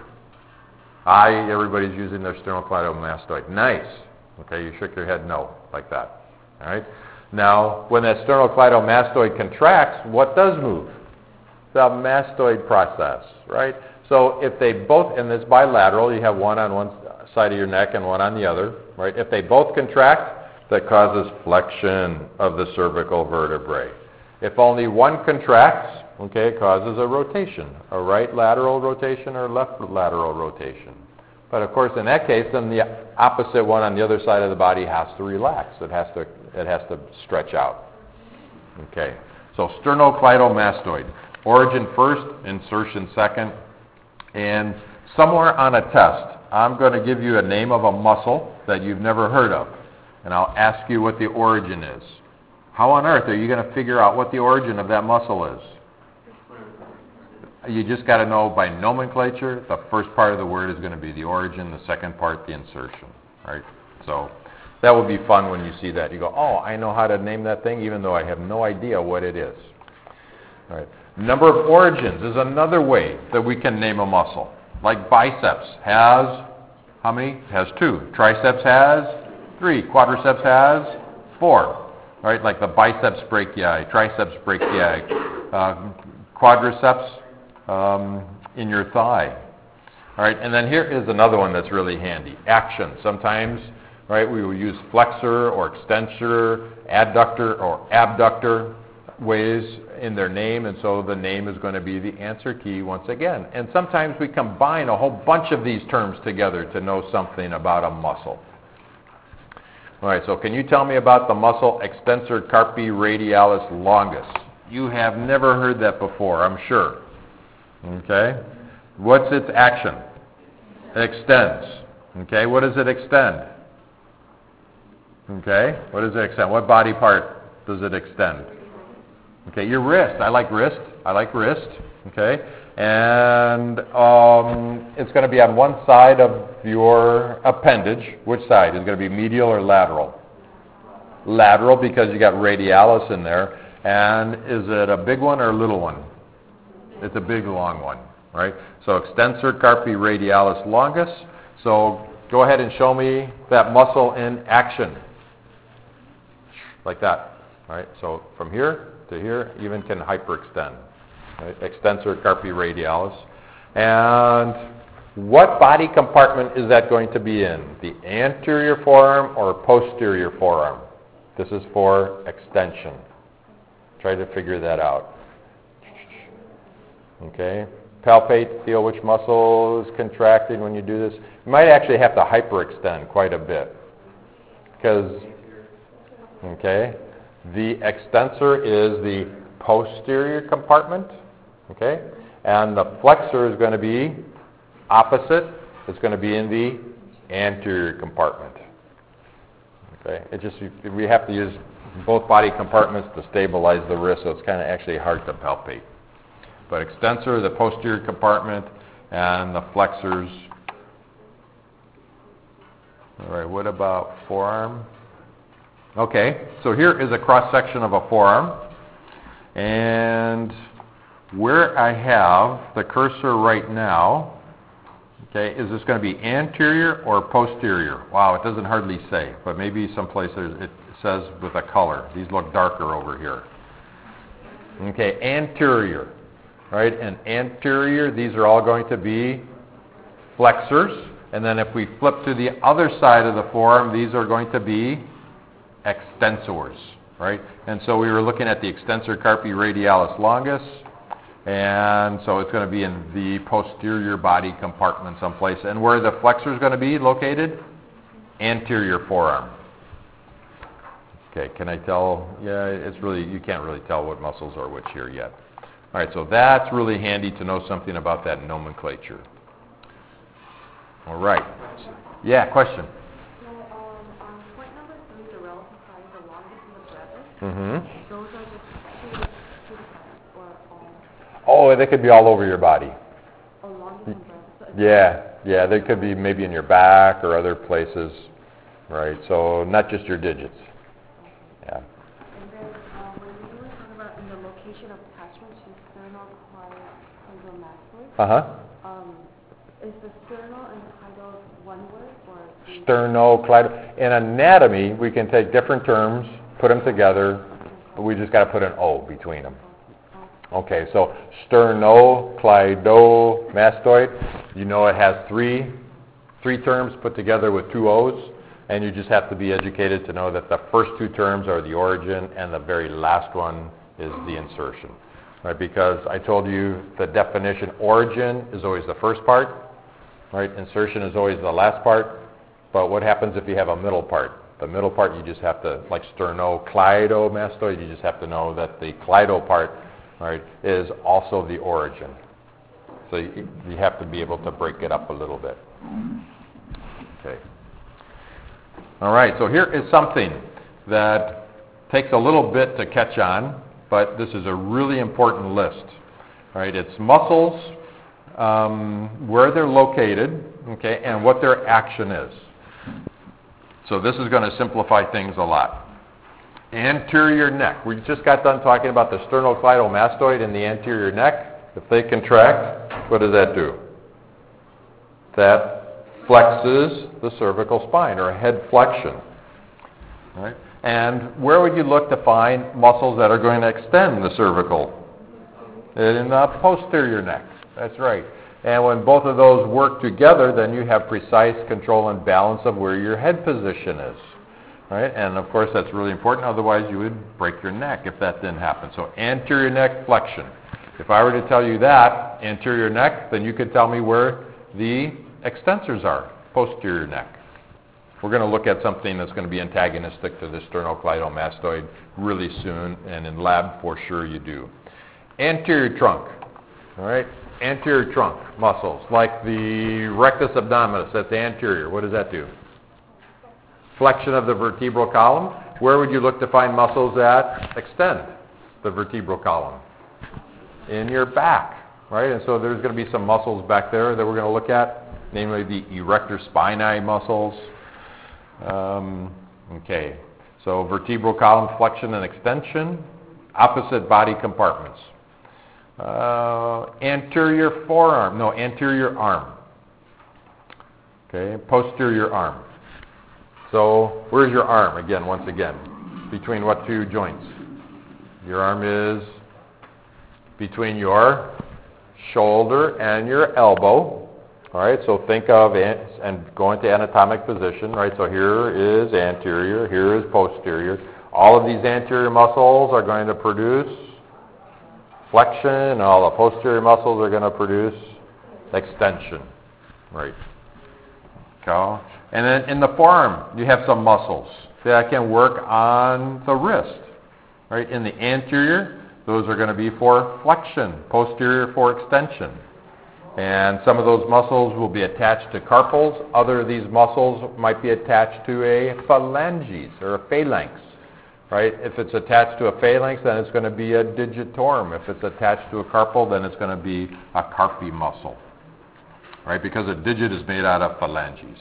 Everybody's using their sternocleidomastoid. Nice. Okay, you shook your head no, like that. All right. Now, when that sternocleidomastoid contracts, what does move? The mastoid process, right? So if they both, and it's bilateral, you have one on one side of your neck and one on the other, right? If they both contract, that causes flexion of the cervical vertebrae. If only one contracts, okay, it causes a rotation, a right lateral rotation or left lateral rotation. But of course, in that case, then the opposite one on the other side of the body has to relax. It has to stretch out. Okay, so sternocleidomastoid. Origin first, insertion second. And somewhere on a test, I'm going to give you a name of a muscle that you've never heard of. And I'll ask you what the origin is. How on earth are you going to figure out what the origin of that muscle is? You just got to know by nomenclature, the first part of the word is going to be the origin, the second part, the insertion. Right? So that would be fun when you see that. You go, oh, I know how to name that thing, even though I have no idea what it is. All right. Number of origins is another way that we can name a muscle. Like biceps has, how many? Has 2. Triceps has 3. Quadriceps has 4. Right? Like the biceps brachii, triceps brachii, quadriceps in your thigh. All right, and then here is another one that's really handy. Action. Sometimes, right, we will use flexor or extensor, adductor or abductor. ways in their name, and so the name is going to be the answer key once again. And sometimes we combine a whole bunch of these terms together to know something about a muscle. All right, so can you tell me about the muscle extensor carpi radialis longus? You have never heard that before, I'm sure. Okay? What's its action? It extends. Okay, what does it extend? Okay, what does it extend? What body part does it extend? Okay, your wrist. I like wrist. Okay, and it's going to be on one side of your appendage. Which side? Is it going to be medial or lateral? Lateral, because you got radialis in there. And is it a big one or a little one? It's a big, long one, right? So extensor carpi radialis longus. So go ahead and show me that muscle in action. Like that, right? So from here to here, even can hyperextend. Right? Extensor carpi radialis. And what body compartment is that going to be in? The anterior forearm or posterior forearm? This is for extension. Try to figure that out. Okay? Palpate, feel which muscle is contracting when you do this. You might actually have to hyperextend quite a bit. Because, okay, the extensor is the posterior compartment, okay? And the flexor is going to be opposite. It's going to be in the anterior compartment. Okay? We have to use both body compartments to stabilize the wrist, so it's kind of actually hard to palpate. But extensor, the posterior compartment, and the flexors. All right, what about forearm? Okay, so here is a cross-section of a forearm. And where I have the cursor right now, okay, is this going to be anterior or posterior? Wow, it doesn't hardly say, but maybe someplace it says with a color. These look darker over here. Okay, anterior, right? And anterior, these are all going to be flexors. And then if we flip to the other side of the forearm, these are going to be extensors, right? And so we were looking at the extensor carpi radialis longus, and so it's going to be in the posterior body compartment someplace. And where the flexor is going to be located? Anterior forearm. Okay, can I tell? Yeah, you can't really tell what muscles are which here yet. All right, so that's really handy to know something about that nomenclature. All right. Yeah, question? So on point number 3, the relative size, the longest and the breadth, Mm-hmm. those are just two sides or Oh, they could be all over your body. longest and breadth. So Yeah, they could be maybe in your back or other places, right? So not just your digits. Yeah. And then when we were talking about in the location of attachment to sternocleidomastoid, is the sternal and cleido one word or? Sternocleido. In anatomy, we can take different terms, put them together, but we just got to put an O between them. Okay, so sternocleidomastoid, you know it has three terms put together with two O's, and you just have to be educated to know that the first two terms are the origin and the very last one is the insertion. Right, because I told you the definition origin is always the first part, right? Insertion is always the last part, but what happens if you have a middle part? The middle part you just have to, like sternocleidomastoid, you just have to know that the cleido part, right, is also the origin. So you have to be able to break it up a little bit. Okay. All right, so here is something that takes a little bit to catch on, but this is a really important list. All right, it's muscles, where they're located, okay, and what their action is. So this is going to simplify things a lot. Anterior neck. We just got done talking about the sternocleidomastoid in the anterior neck. If they contract, what does that do? That flexes the cervical spine, or head flexion. All right? And where would you look to find muscles that are going to extend the cervical? In the posterior neck. That's right. And when both of those work together, then you have precise control and balance of where your head position is. right? And of course that's really important, otherwise you would break your neck if that didn't happen. So anterior neck flexion. If I were to tell you that, anterior neck, then you could tell me where the extensors are, posterior neck. We're going to look at something that's going to be antagonistic to the sternocleidomastoid really soon, and in lab for sure you do. Anterior trunk, all right? Anterior trunk muscles, like the rectus abdominis, that's anterior. What does that do? Flexion of the vertebral column. Where would you look to find muscles that extend the vertebral column? In your back, right? And so there's going to be some muscles back there that we're going to look at, namely the erector spinae muscles. Okay, so vertebral column flexion and extension, opposite body compartments. Anterior forearm, no, anterior arm. Okay, posterior arm. So where's your arm? Again, once again, between what two joints? Your arm is between your shoulder and your elbow. All right, so think of and go into anatomic position, right? So here is anterior, here is posterior. All of these anterior muscles are going to produce flexion, and all the posterior muscles are going to produce extension, right? Okay. And then in the forearm, you have some muscles that can work on the wrist, right? In the anterior, those are going to be for flexion, posterior for extension. And some of those muscles will be attached to carpals. Other of these muscles might be attached to a phalanges or a phalanx, right? If it's attached to a phalanx, then it's going to be a digitorum. If it's attached to a carpal, then it's going to be a carpi muscle, right? Because a digit is made out of phalanges.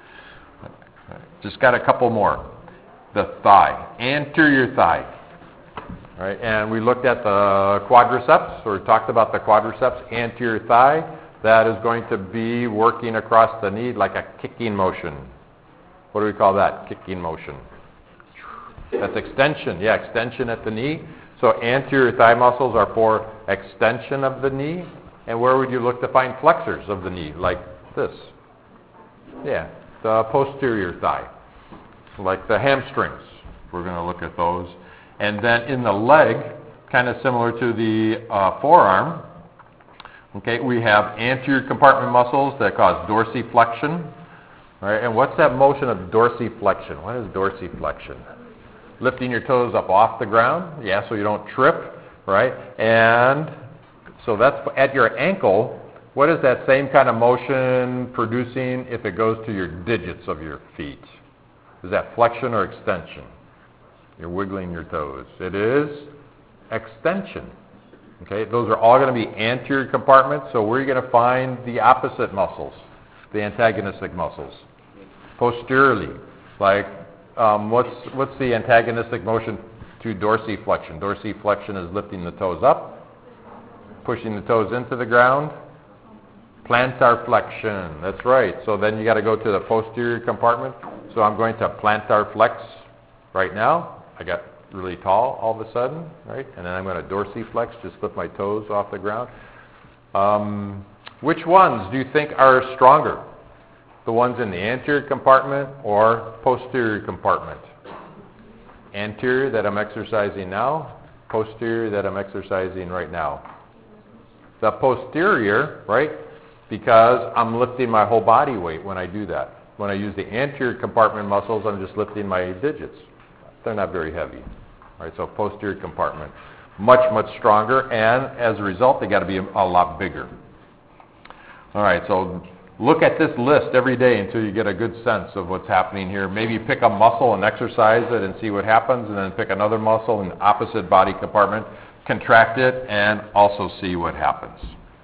Just got a couple more. The thigh, anterior thigh. Right, and we looked at the quadriceps, or talked about the quadriceps, anterior thigh. That is going to be working across the knee like a kicking motion. What do we call that? Kicking motion. That's extension. Yeah, extension at the knee. So anterior thigh muscles are for extension of the knee. And where would you look to find flexors of the knee? Like this. Yeah, the posterior thigh. Like the hamstrings. We're going to look at those. And then in the leg, kind of similar to the forearm, okay, we have anterior compartment muscles that cause dorsiflexion. Right? And what's that motion of dorsiflexion? What is dorsiflexion? Lifting your toes up off the ground, yeah, so you don't trip, right? And so that's at your ankle. What is that same kind of motion producing if it goes to your digits of your feet? Is that flexion or extension? You're wiggling your toes. It is extension. Okay, those are all going to be anterior compartments. So where are you going to find the opposite muscles, the antagonistic muscles? Posteriorly. Like, what's the antagonistic motion to dorsiflexion? Dorsiflexion is lifting the toes up, pushing the toes into the ground. Plantar flexion. That's right. So then you got to go to the posterior compartment. So I'm going to plantar flex right now. I got really tall all of a sudden, right? And then I'm going to dorsiflex, just lift my toes off the ground. Which ones do you think are stronger? The ones in the anterior compartment or posterior compartment? Anterior that I'm exercising now, posterior that I'm exercising right now. The posterior, right? Because I'm lifting my whole body weight when I do that. When I use the anterior compartment muscles, I'm just lifting my digits. They're not very heavy. Right, so posterior compartment, much, much stronger, and as a result, they got to be a lot bigger. All right, so look at this list every day until you get a good sense of what's happening here. Maybe pick a muscle and exercise it and see what happens, and then pick another muscle in the opposite body compartment, contract it, and also see what happens.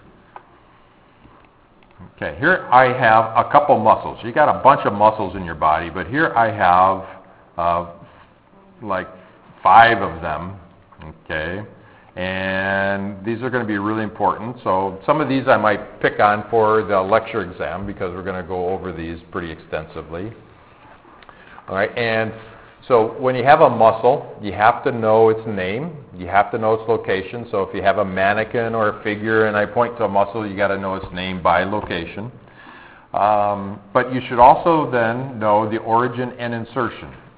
Okay, here I have a couple muscles. You got a bunch of muscles in your body, but here I have like 5 of them, okay, and these are going to be really important. So some of these I might pick on for the lecture exam because we're going to go over these pretty extensively. All right, and so when you have a muscle, you have to know its name, you have to know its location. So if you have a mannequin or a figure and I point to a muscle, you got to know its name by location. But you should also then know the origin and insertion.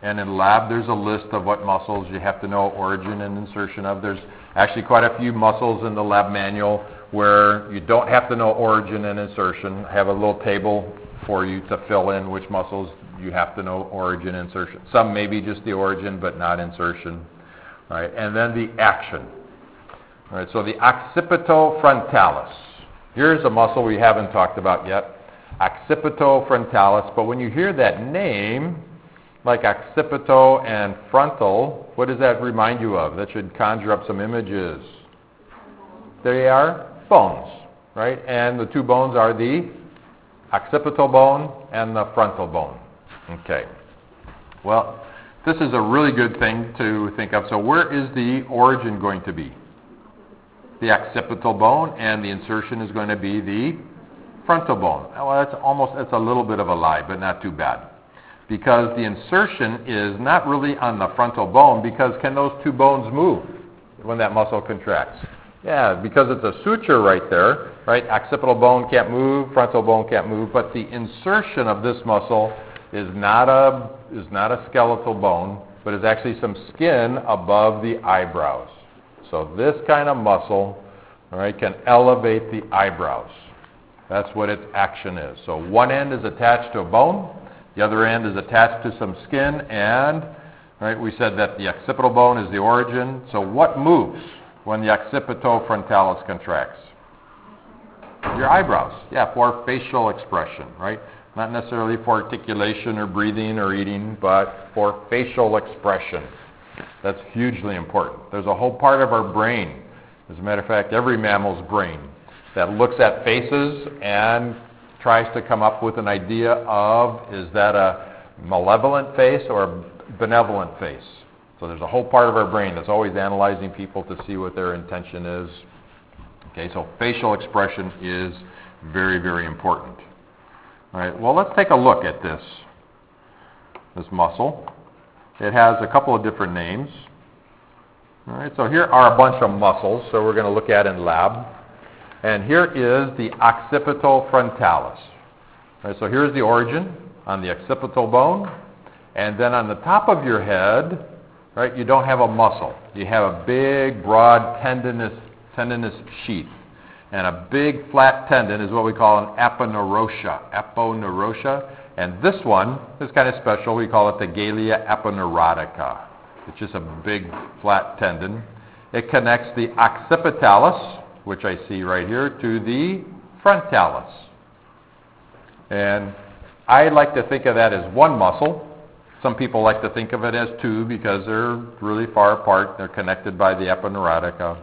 And in lab, there's a list of what muscles you have to know origin and insertion of. There's actually quite a few muscles in the lab manual where you don't have to know origin and insertion. I have a little table for you to fill in which muscles you have to know origin and insertion. Some may be just the origin, but not insertion. All right, and then the action. All right, so the occipitofrontalis. Here's a muscle we haven't talked about yet, occipitofrontalis. But when you hear that name, like occipito and frontal, what does that remind you of? That should conjure up some images. There you are, bones, right? And the two bones are the occipital bone and the frontal bone. Okay. Well, this is a really good thing to think of. So where is the origin going to be? The occipital bone, and the insertion is going to be the frontal bone. Well, that's a little bit of a lie, but not too bad. Because the insertion is not really on the frontal bone, because can those two bones move when that muscle contracts? Yeah, because it's a suture right there, right? Occipital bone can't move, frontal bone can't move, but the insertion of this muscle is not a skeletal bone, but is actually some skin above the eyebrows. So this kind of muscle, all right, can elevate the eyebrows. That's what its action is. So one end is attached to a bone, the other end is attached to some skin, and right, we said that the occipital bone is the origin. So what moves when the occipitofrontalis contracts? Your eyebrows. Yeah, for facial expression, right? Not necessarily for articulation or breathing or eating, but for facial expression. That's hugely important. There's a whole part of our brain, as a matter of fact, every mammal's brain, that looks at faces and tries to come up with an idea of, is that a malevolent face or a benevolent face? So there's a whole part of our brain that's always analyzing people to see what their intention is. Okay, so facial expression is very, very important. All right, well, let's take a look at this muscle. It has a couple of different names. All right, so here are a bunch of muscles, so we're going to look at in lab. And here is the occipitofrontalis. All right, so here's the origin on the occipital bone. And then on the top of your head, right, you don't have a muscle. You have a big, broad, tendinous sheath. And a big, flat tendon is what we call an aponeurosia. And this one is kind of special. We call it the Galea aponeurotica. It's just a big, flat tendon. It connects the occipitalis, which I see right here, to the frontalis. And I like to think of that as one muscle. Some people like to think of it as two because they're really far apart. They're connected by the aponeurotica.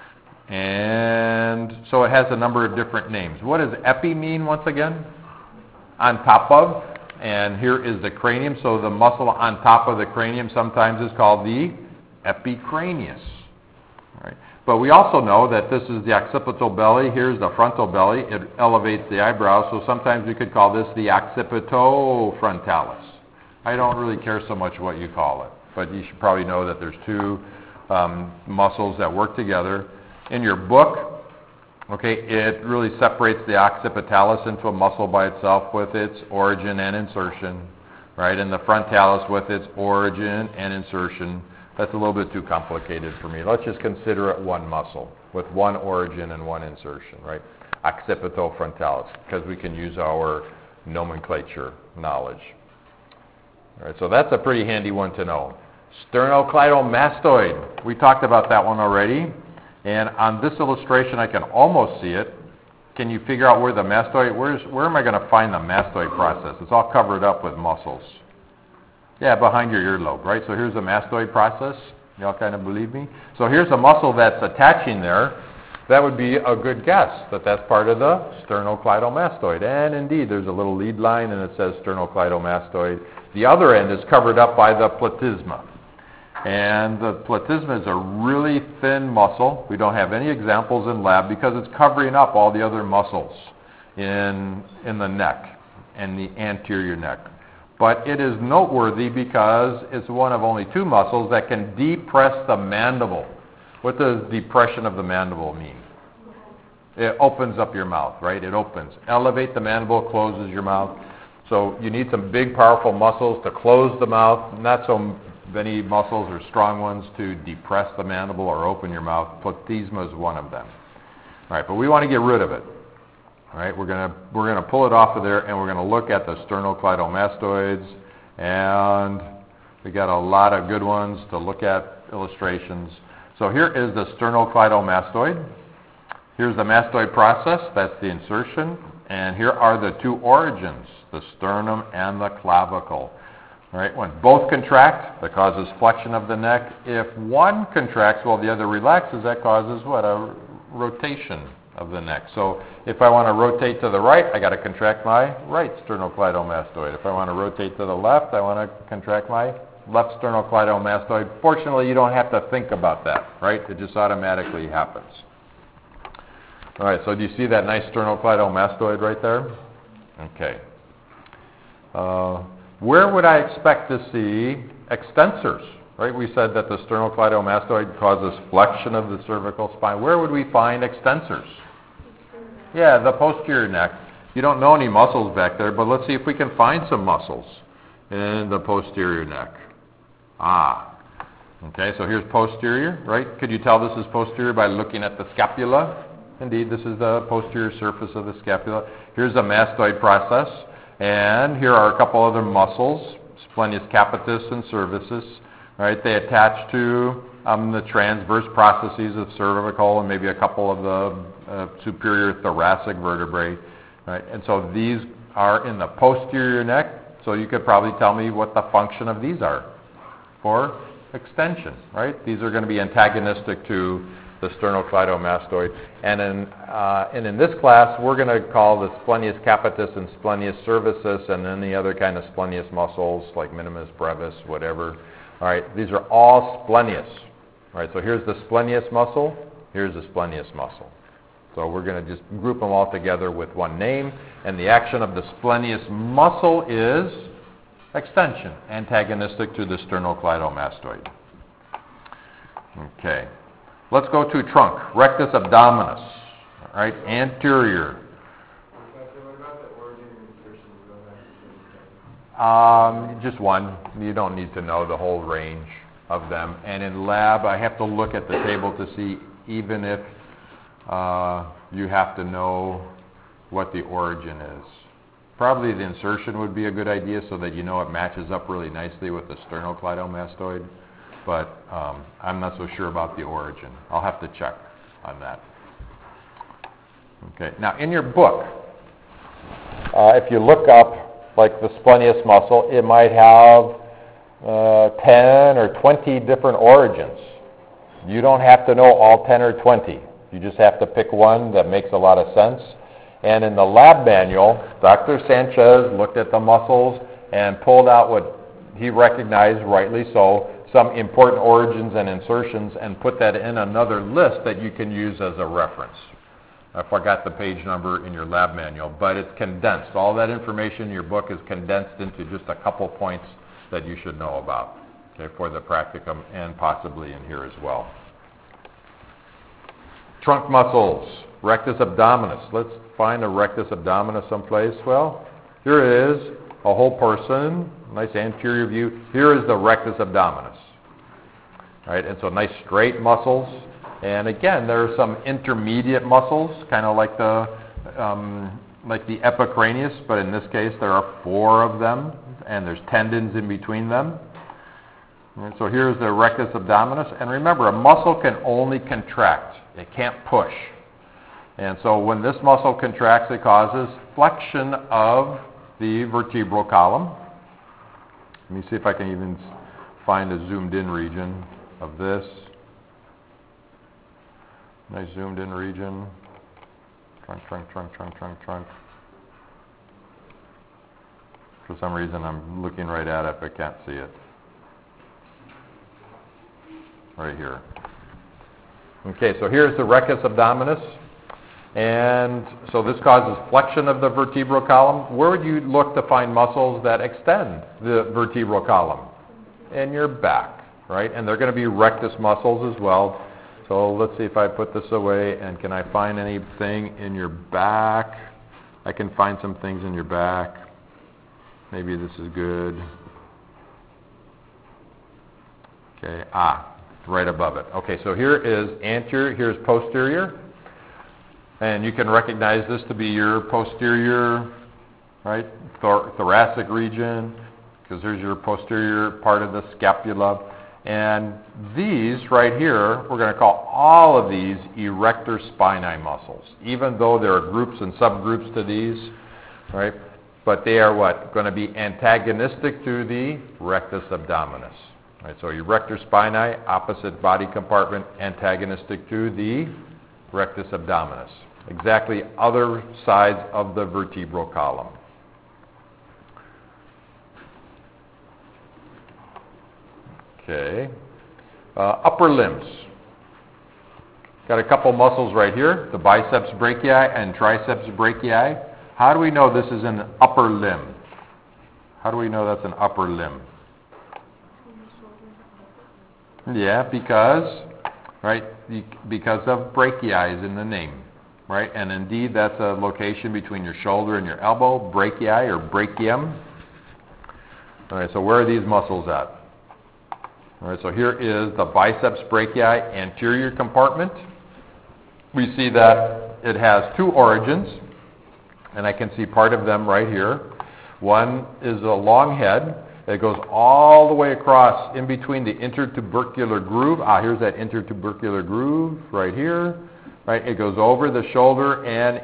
And so it has a number of different names. What does epi mean once again? On top of. And here is the cranium. So the muscle on top of the cranium sometimes is called the epicranius. Right? But we also know that this is the occipital belly. Here's the frontal belly. It elevates the eyebrows. So sometimes we could call this the occipitofrontalis. I don't really care so much what you call it. But you should probably know that there's two muscles that work together. In your book, okay, it really separates the occipitalis into a muscle by itself with its origin and insertion, right? And the frontalis with its origin and insertion. That's a little bit too complicated for me. Let's just consider it one muscle with one origin and one insertion, right? Occipitofrontalis, because we can use our nomenclature knowledge. All right, so that's a pretty handy one to know. Sternocleidomastoid. We talked about that one already. And on this illustration, I can almost see it. Can you figure out where the mastoid, where am I going to find the mastoid process? It's all covered up with muscles. Yeah, behind your earlobe, right? So here's the mastoid process. Y'all kind of believe me? So here's a muscle that's attaching there. That would be a good guess that that's part of the sternocleidomastoid. And indeed, there's a little lead line and it says sternocleidomastoid. The other end is covered up by the platysma. And the platysma is a really thin muscle. We don't have any examples in lab because it's covering up all the other muscles in the neck and the anterior neck. But it is noteworthy because it's one of only two muscles that can depress the mandible. What does depression of the mandible mean? It opens up your mouth, right? It opens. Elevate the mandible, closes your mouth. So you need some big, powerful muscles to close the mouth, not so many muscles or strong ones to depress the mandible or open your mouth. Platysma is one of them. All right, but we want to get rid of it. All right, we're gonna pull it off of there, and we're gonna look at the sternocleidomastoids, and we got a lot of good ones to look at, illustrations. So here is the sternocleidomastoid. Here's the mastoid process. That's the insertion, and here are the two origins, the sternum and the clavicle. All right, when both contract, that causes flexion of the neck. If one contracts while the other relaxes, that causes what? A rotation of the neck. So if I want to rotate to the right, I got to contract my right sternocleidomastoid. If I want to rotate to the left, I want to contract my left sternocleidomastoid. Fortunately, you don't have to think about that, right? It just automatically happens. All right, so do you see that nice sternocleidomastoid right there? Okay. Where would I expect to see extensors? Right, we said that the sternocleidomastoid causes flexion of the cervical spine. Where would we find extensors? Yeah, the posterior neck. You don't know any muscles back there, but let's see if we can find some muscles in the posterior neck. Okay, so here's posterior, right? Could you tell this is posterior by looking at the scapula? Indeed, this is the posterior surface of the scapula. Here's the mastoid process, and here are a couple other muscles, splenius capitis and cervicis. Right, they attach to the transverse processes of cervical and maybe a couple of the superior thoracic vertebrae. Right, and so these are in the posterior neck. So you could probably tell me what the function of these are for extension. Right, these are going to be antagonistic to the sternocleidomastoid. And in this class, we're going to call the splenius capitis and splenius cervicis and any other kind of splenius muscles like minimus brevis, whatever. All right, these are all splenius. All right, so here's the splenius muscle, here's the splenius muscle. So we're going to just group them all together with one name, and the action of the splenius muscle is extension, antagonistic to the sternocleidomastoid. Okay, let's go to trunk, rectus abdominis, all right, anterior. Just one. You don't need to know the whole range of them. And in lab, I have to look at the table to see even if you have to know what the origin is. Probably the insertion would be a good idea so that you know it matches up really nicely with the sternocleidomastoid. But I'm not so sure about the origin. I'll have to check on that. Okay. Now, in your book, if you look up like the splenius muscle, it might have 10 or 20 different origins. You don't have to know all 10 or 20. You just have to pick one that makes a lot of sense. And in the lab manual, Dr. Sanchez looked at the muscles and pulled out what he recognized, rightly so, some important origins and insertions, and put that in another list that you can use as a reference. I forgot the page number in your lab manual, but it's condensed. All that information in your book is condensed into just a couple points that you should know about, okay, for the practicum and possibly in here as well. Trunk muscles, rectus abdominis. Let's find a rectus abdominis someplace. Well, here is a whole person, nice anterior view. Here is the rectus abdominis. All right, and so nice straight muscles. And again, there are some intermediate muscles, kind of like the epicranius, but in this case there are 4 of them, and there's tendons in between them. And so here's the rectus abdominis. And remember, a muscle can only contract. It can't push. And so when this muscle contracts, it causes flexion of the vertebral column. Let me see if I can even find a zoomed-in region of this. Nice zoomed-in region. Trunk, trunk, trunk, trunk, trunk, trunk. For some reason, I'm looking right at it, but can't see it. Right here. Okay, so here's the rectus abdominis. And so this causes flexion of the vertebral column. Where would you look to find muscles that extend the vertebral column? In your back, right? And they're going to be rectus muscles as well. So let's see if I put this away, and can I find anything in your back? I can find some things in your back. Maybe this is good. Okay, right above it. Okay, so here is anterior, here's posterior. And you can recognize this to be your posterior, right, thoracic region, because there's your posterior part of the scapula. And these right here, we're going to call all of these erector spinae muscles, even though there are groups and subgroups to these, right? But they are what? Going to be antagonistic to the rectus abdominis. Right, so erector spinae, opposite body compartment, antagonistic to the rectus abdominis. Exactly other sides of the vertebral column. Okay. Upper limbs. Got a couple muscles right here, the biceps brachii and triceps brachii. How do we know this is an upper limb? How do we know that's an upper limb? Yeah, because of brachii is in the name, right? And indeed, that's a location between your shoulder and your elbow, brachii or brachium. All right, so where are these muscles at? All right, so here is the biceps brachii anterior compartment. We see that it has two origins, and I can see part of them right here. One is a long head. It goes all the way across in between the intertubercular groove. Here's that intertubercular groove right here. Right, it goes over the shoulder and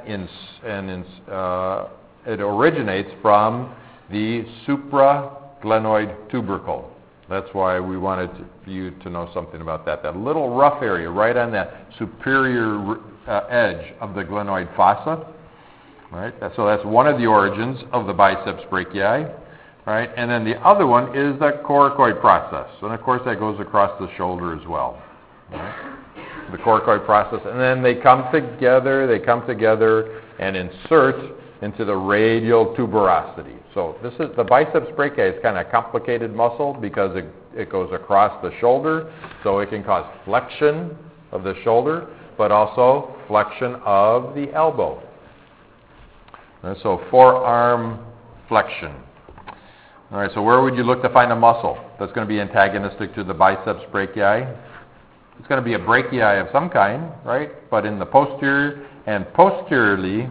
it originates from the supraglenoid tubercle. That's why we wanted you to know something about that. That little rough area right on that superior edge of the glenoid fossa. Right, so that's one of the origins of the biceps brachii. Right, and then the other one is the coracoid process, and of course that goes across the shoulder as well. Right? The coracoid process, and then they come together and insert into the radial tuberosity. So this is the biceps brachii is kind of a complicated muscle because it goes across the shoulder, so it can cause flexion of the shoulder, but also flexion of the elbow. And so forearm flexion. All right, so where would you look to find a muscle that's going to be antagonistic to the biceps brachii? It's going to be a brachii of some kind, right? But in the posterior and posteriorly,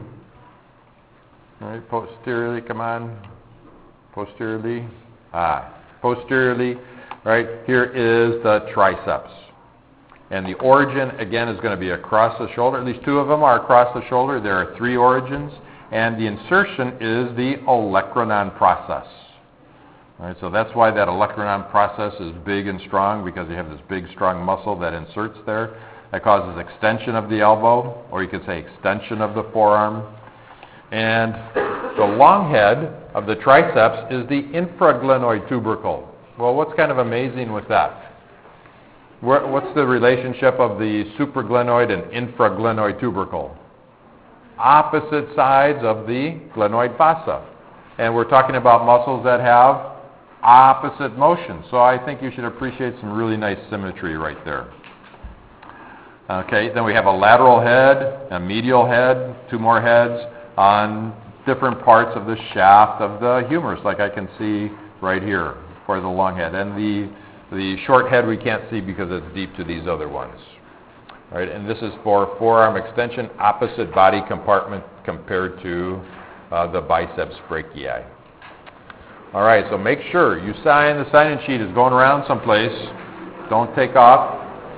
right? Posteriorly, come on. Posteriorly. Posteriorly, right? Here is the triceps. And the origin, again, is going to be across the shoulder. At least two of them are across the shoulder. There are three origins. And the insertion is the olecranon process. All right, so that's why that olecranon process is big and strong, because you have this big, strong muscle that inserts there. That causes extension of the elbow, or you could say extension of the forearm. And the long head of the triceps is the infraglenoid tubercle. Well, what's kind of amazing with that? What's the relationship of the supraglenoid and infraglenoid tubercle? Opposite sides of the glenoid fossa. And we're talking about muscles that have opposite motion. So I think you should appreciate some really nice symmetry right there. Okay, then we have a lateral head, a medial head, two more heads on different parts of the shaft of the humerus, like I can see right here for the long head. And the short head we can't see because it's deep to these other ones. All right, and this is for forearm extension, opposite body compartment compared to the biceps brachii. All right, so make sure you sign. The sign-in sheet is going around someplace. Don't take off,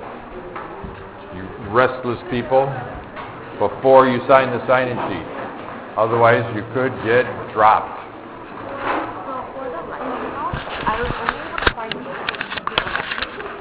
you restless people, before you sign the sign-in sheet. Otherwise, you could get dropped.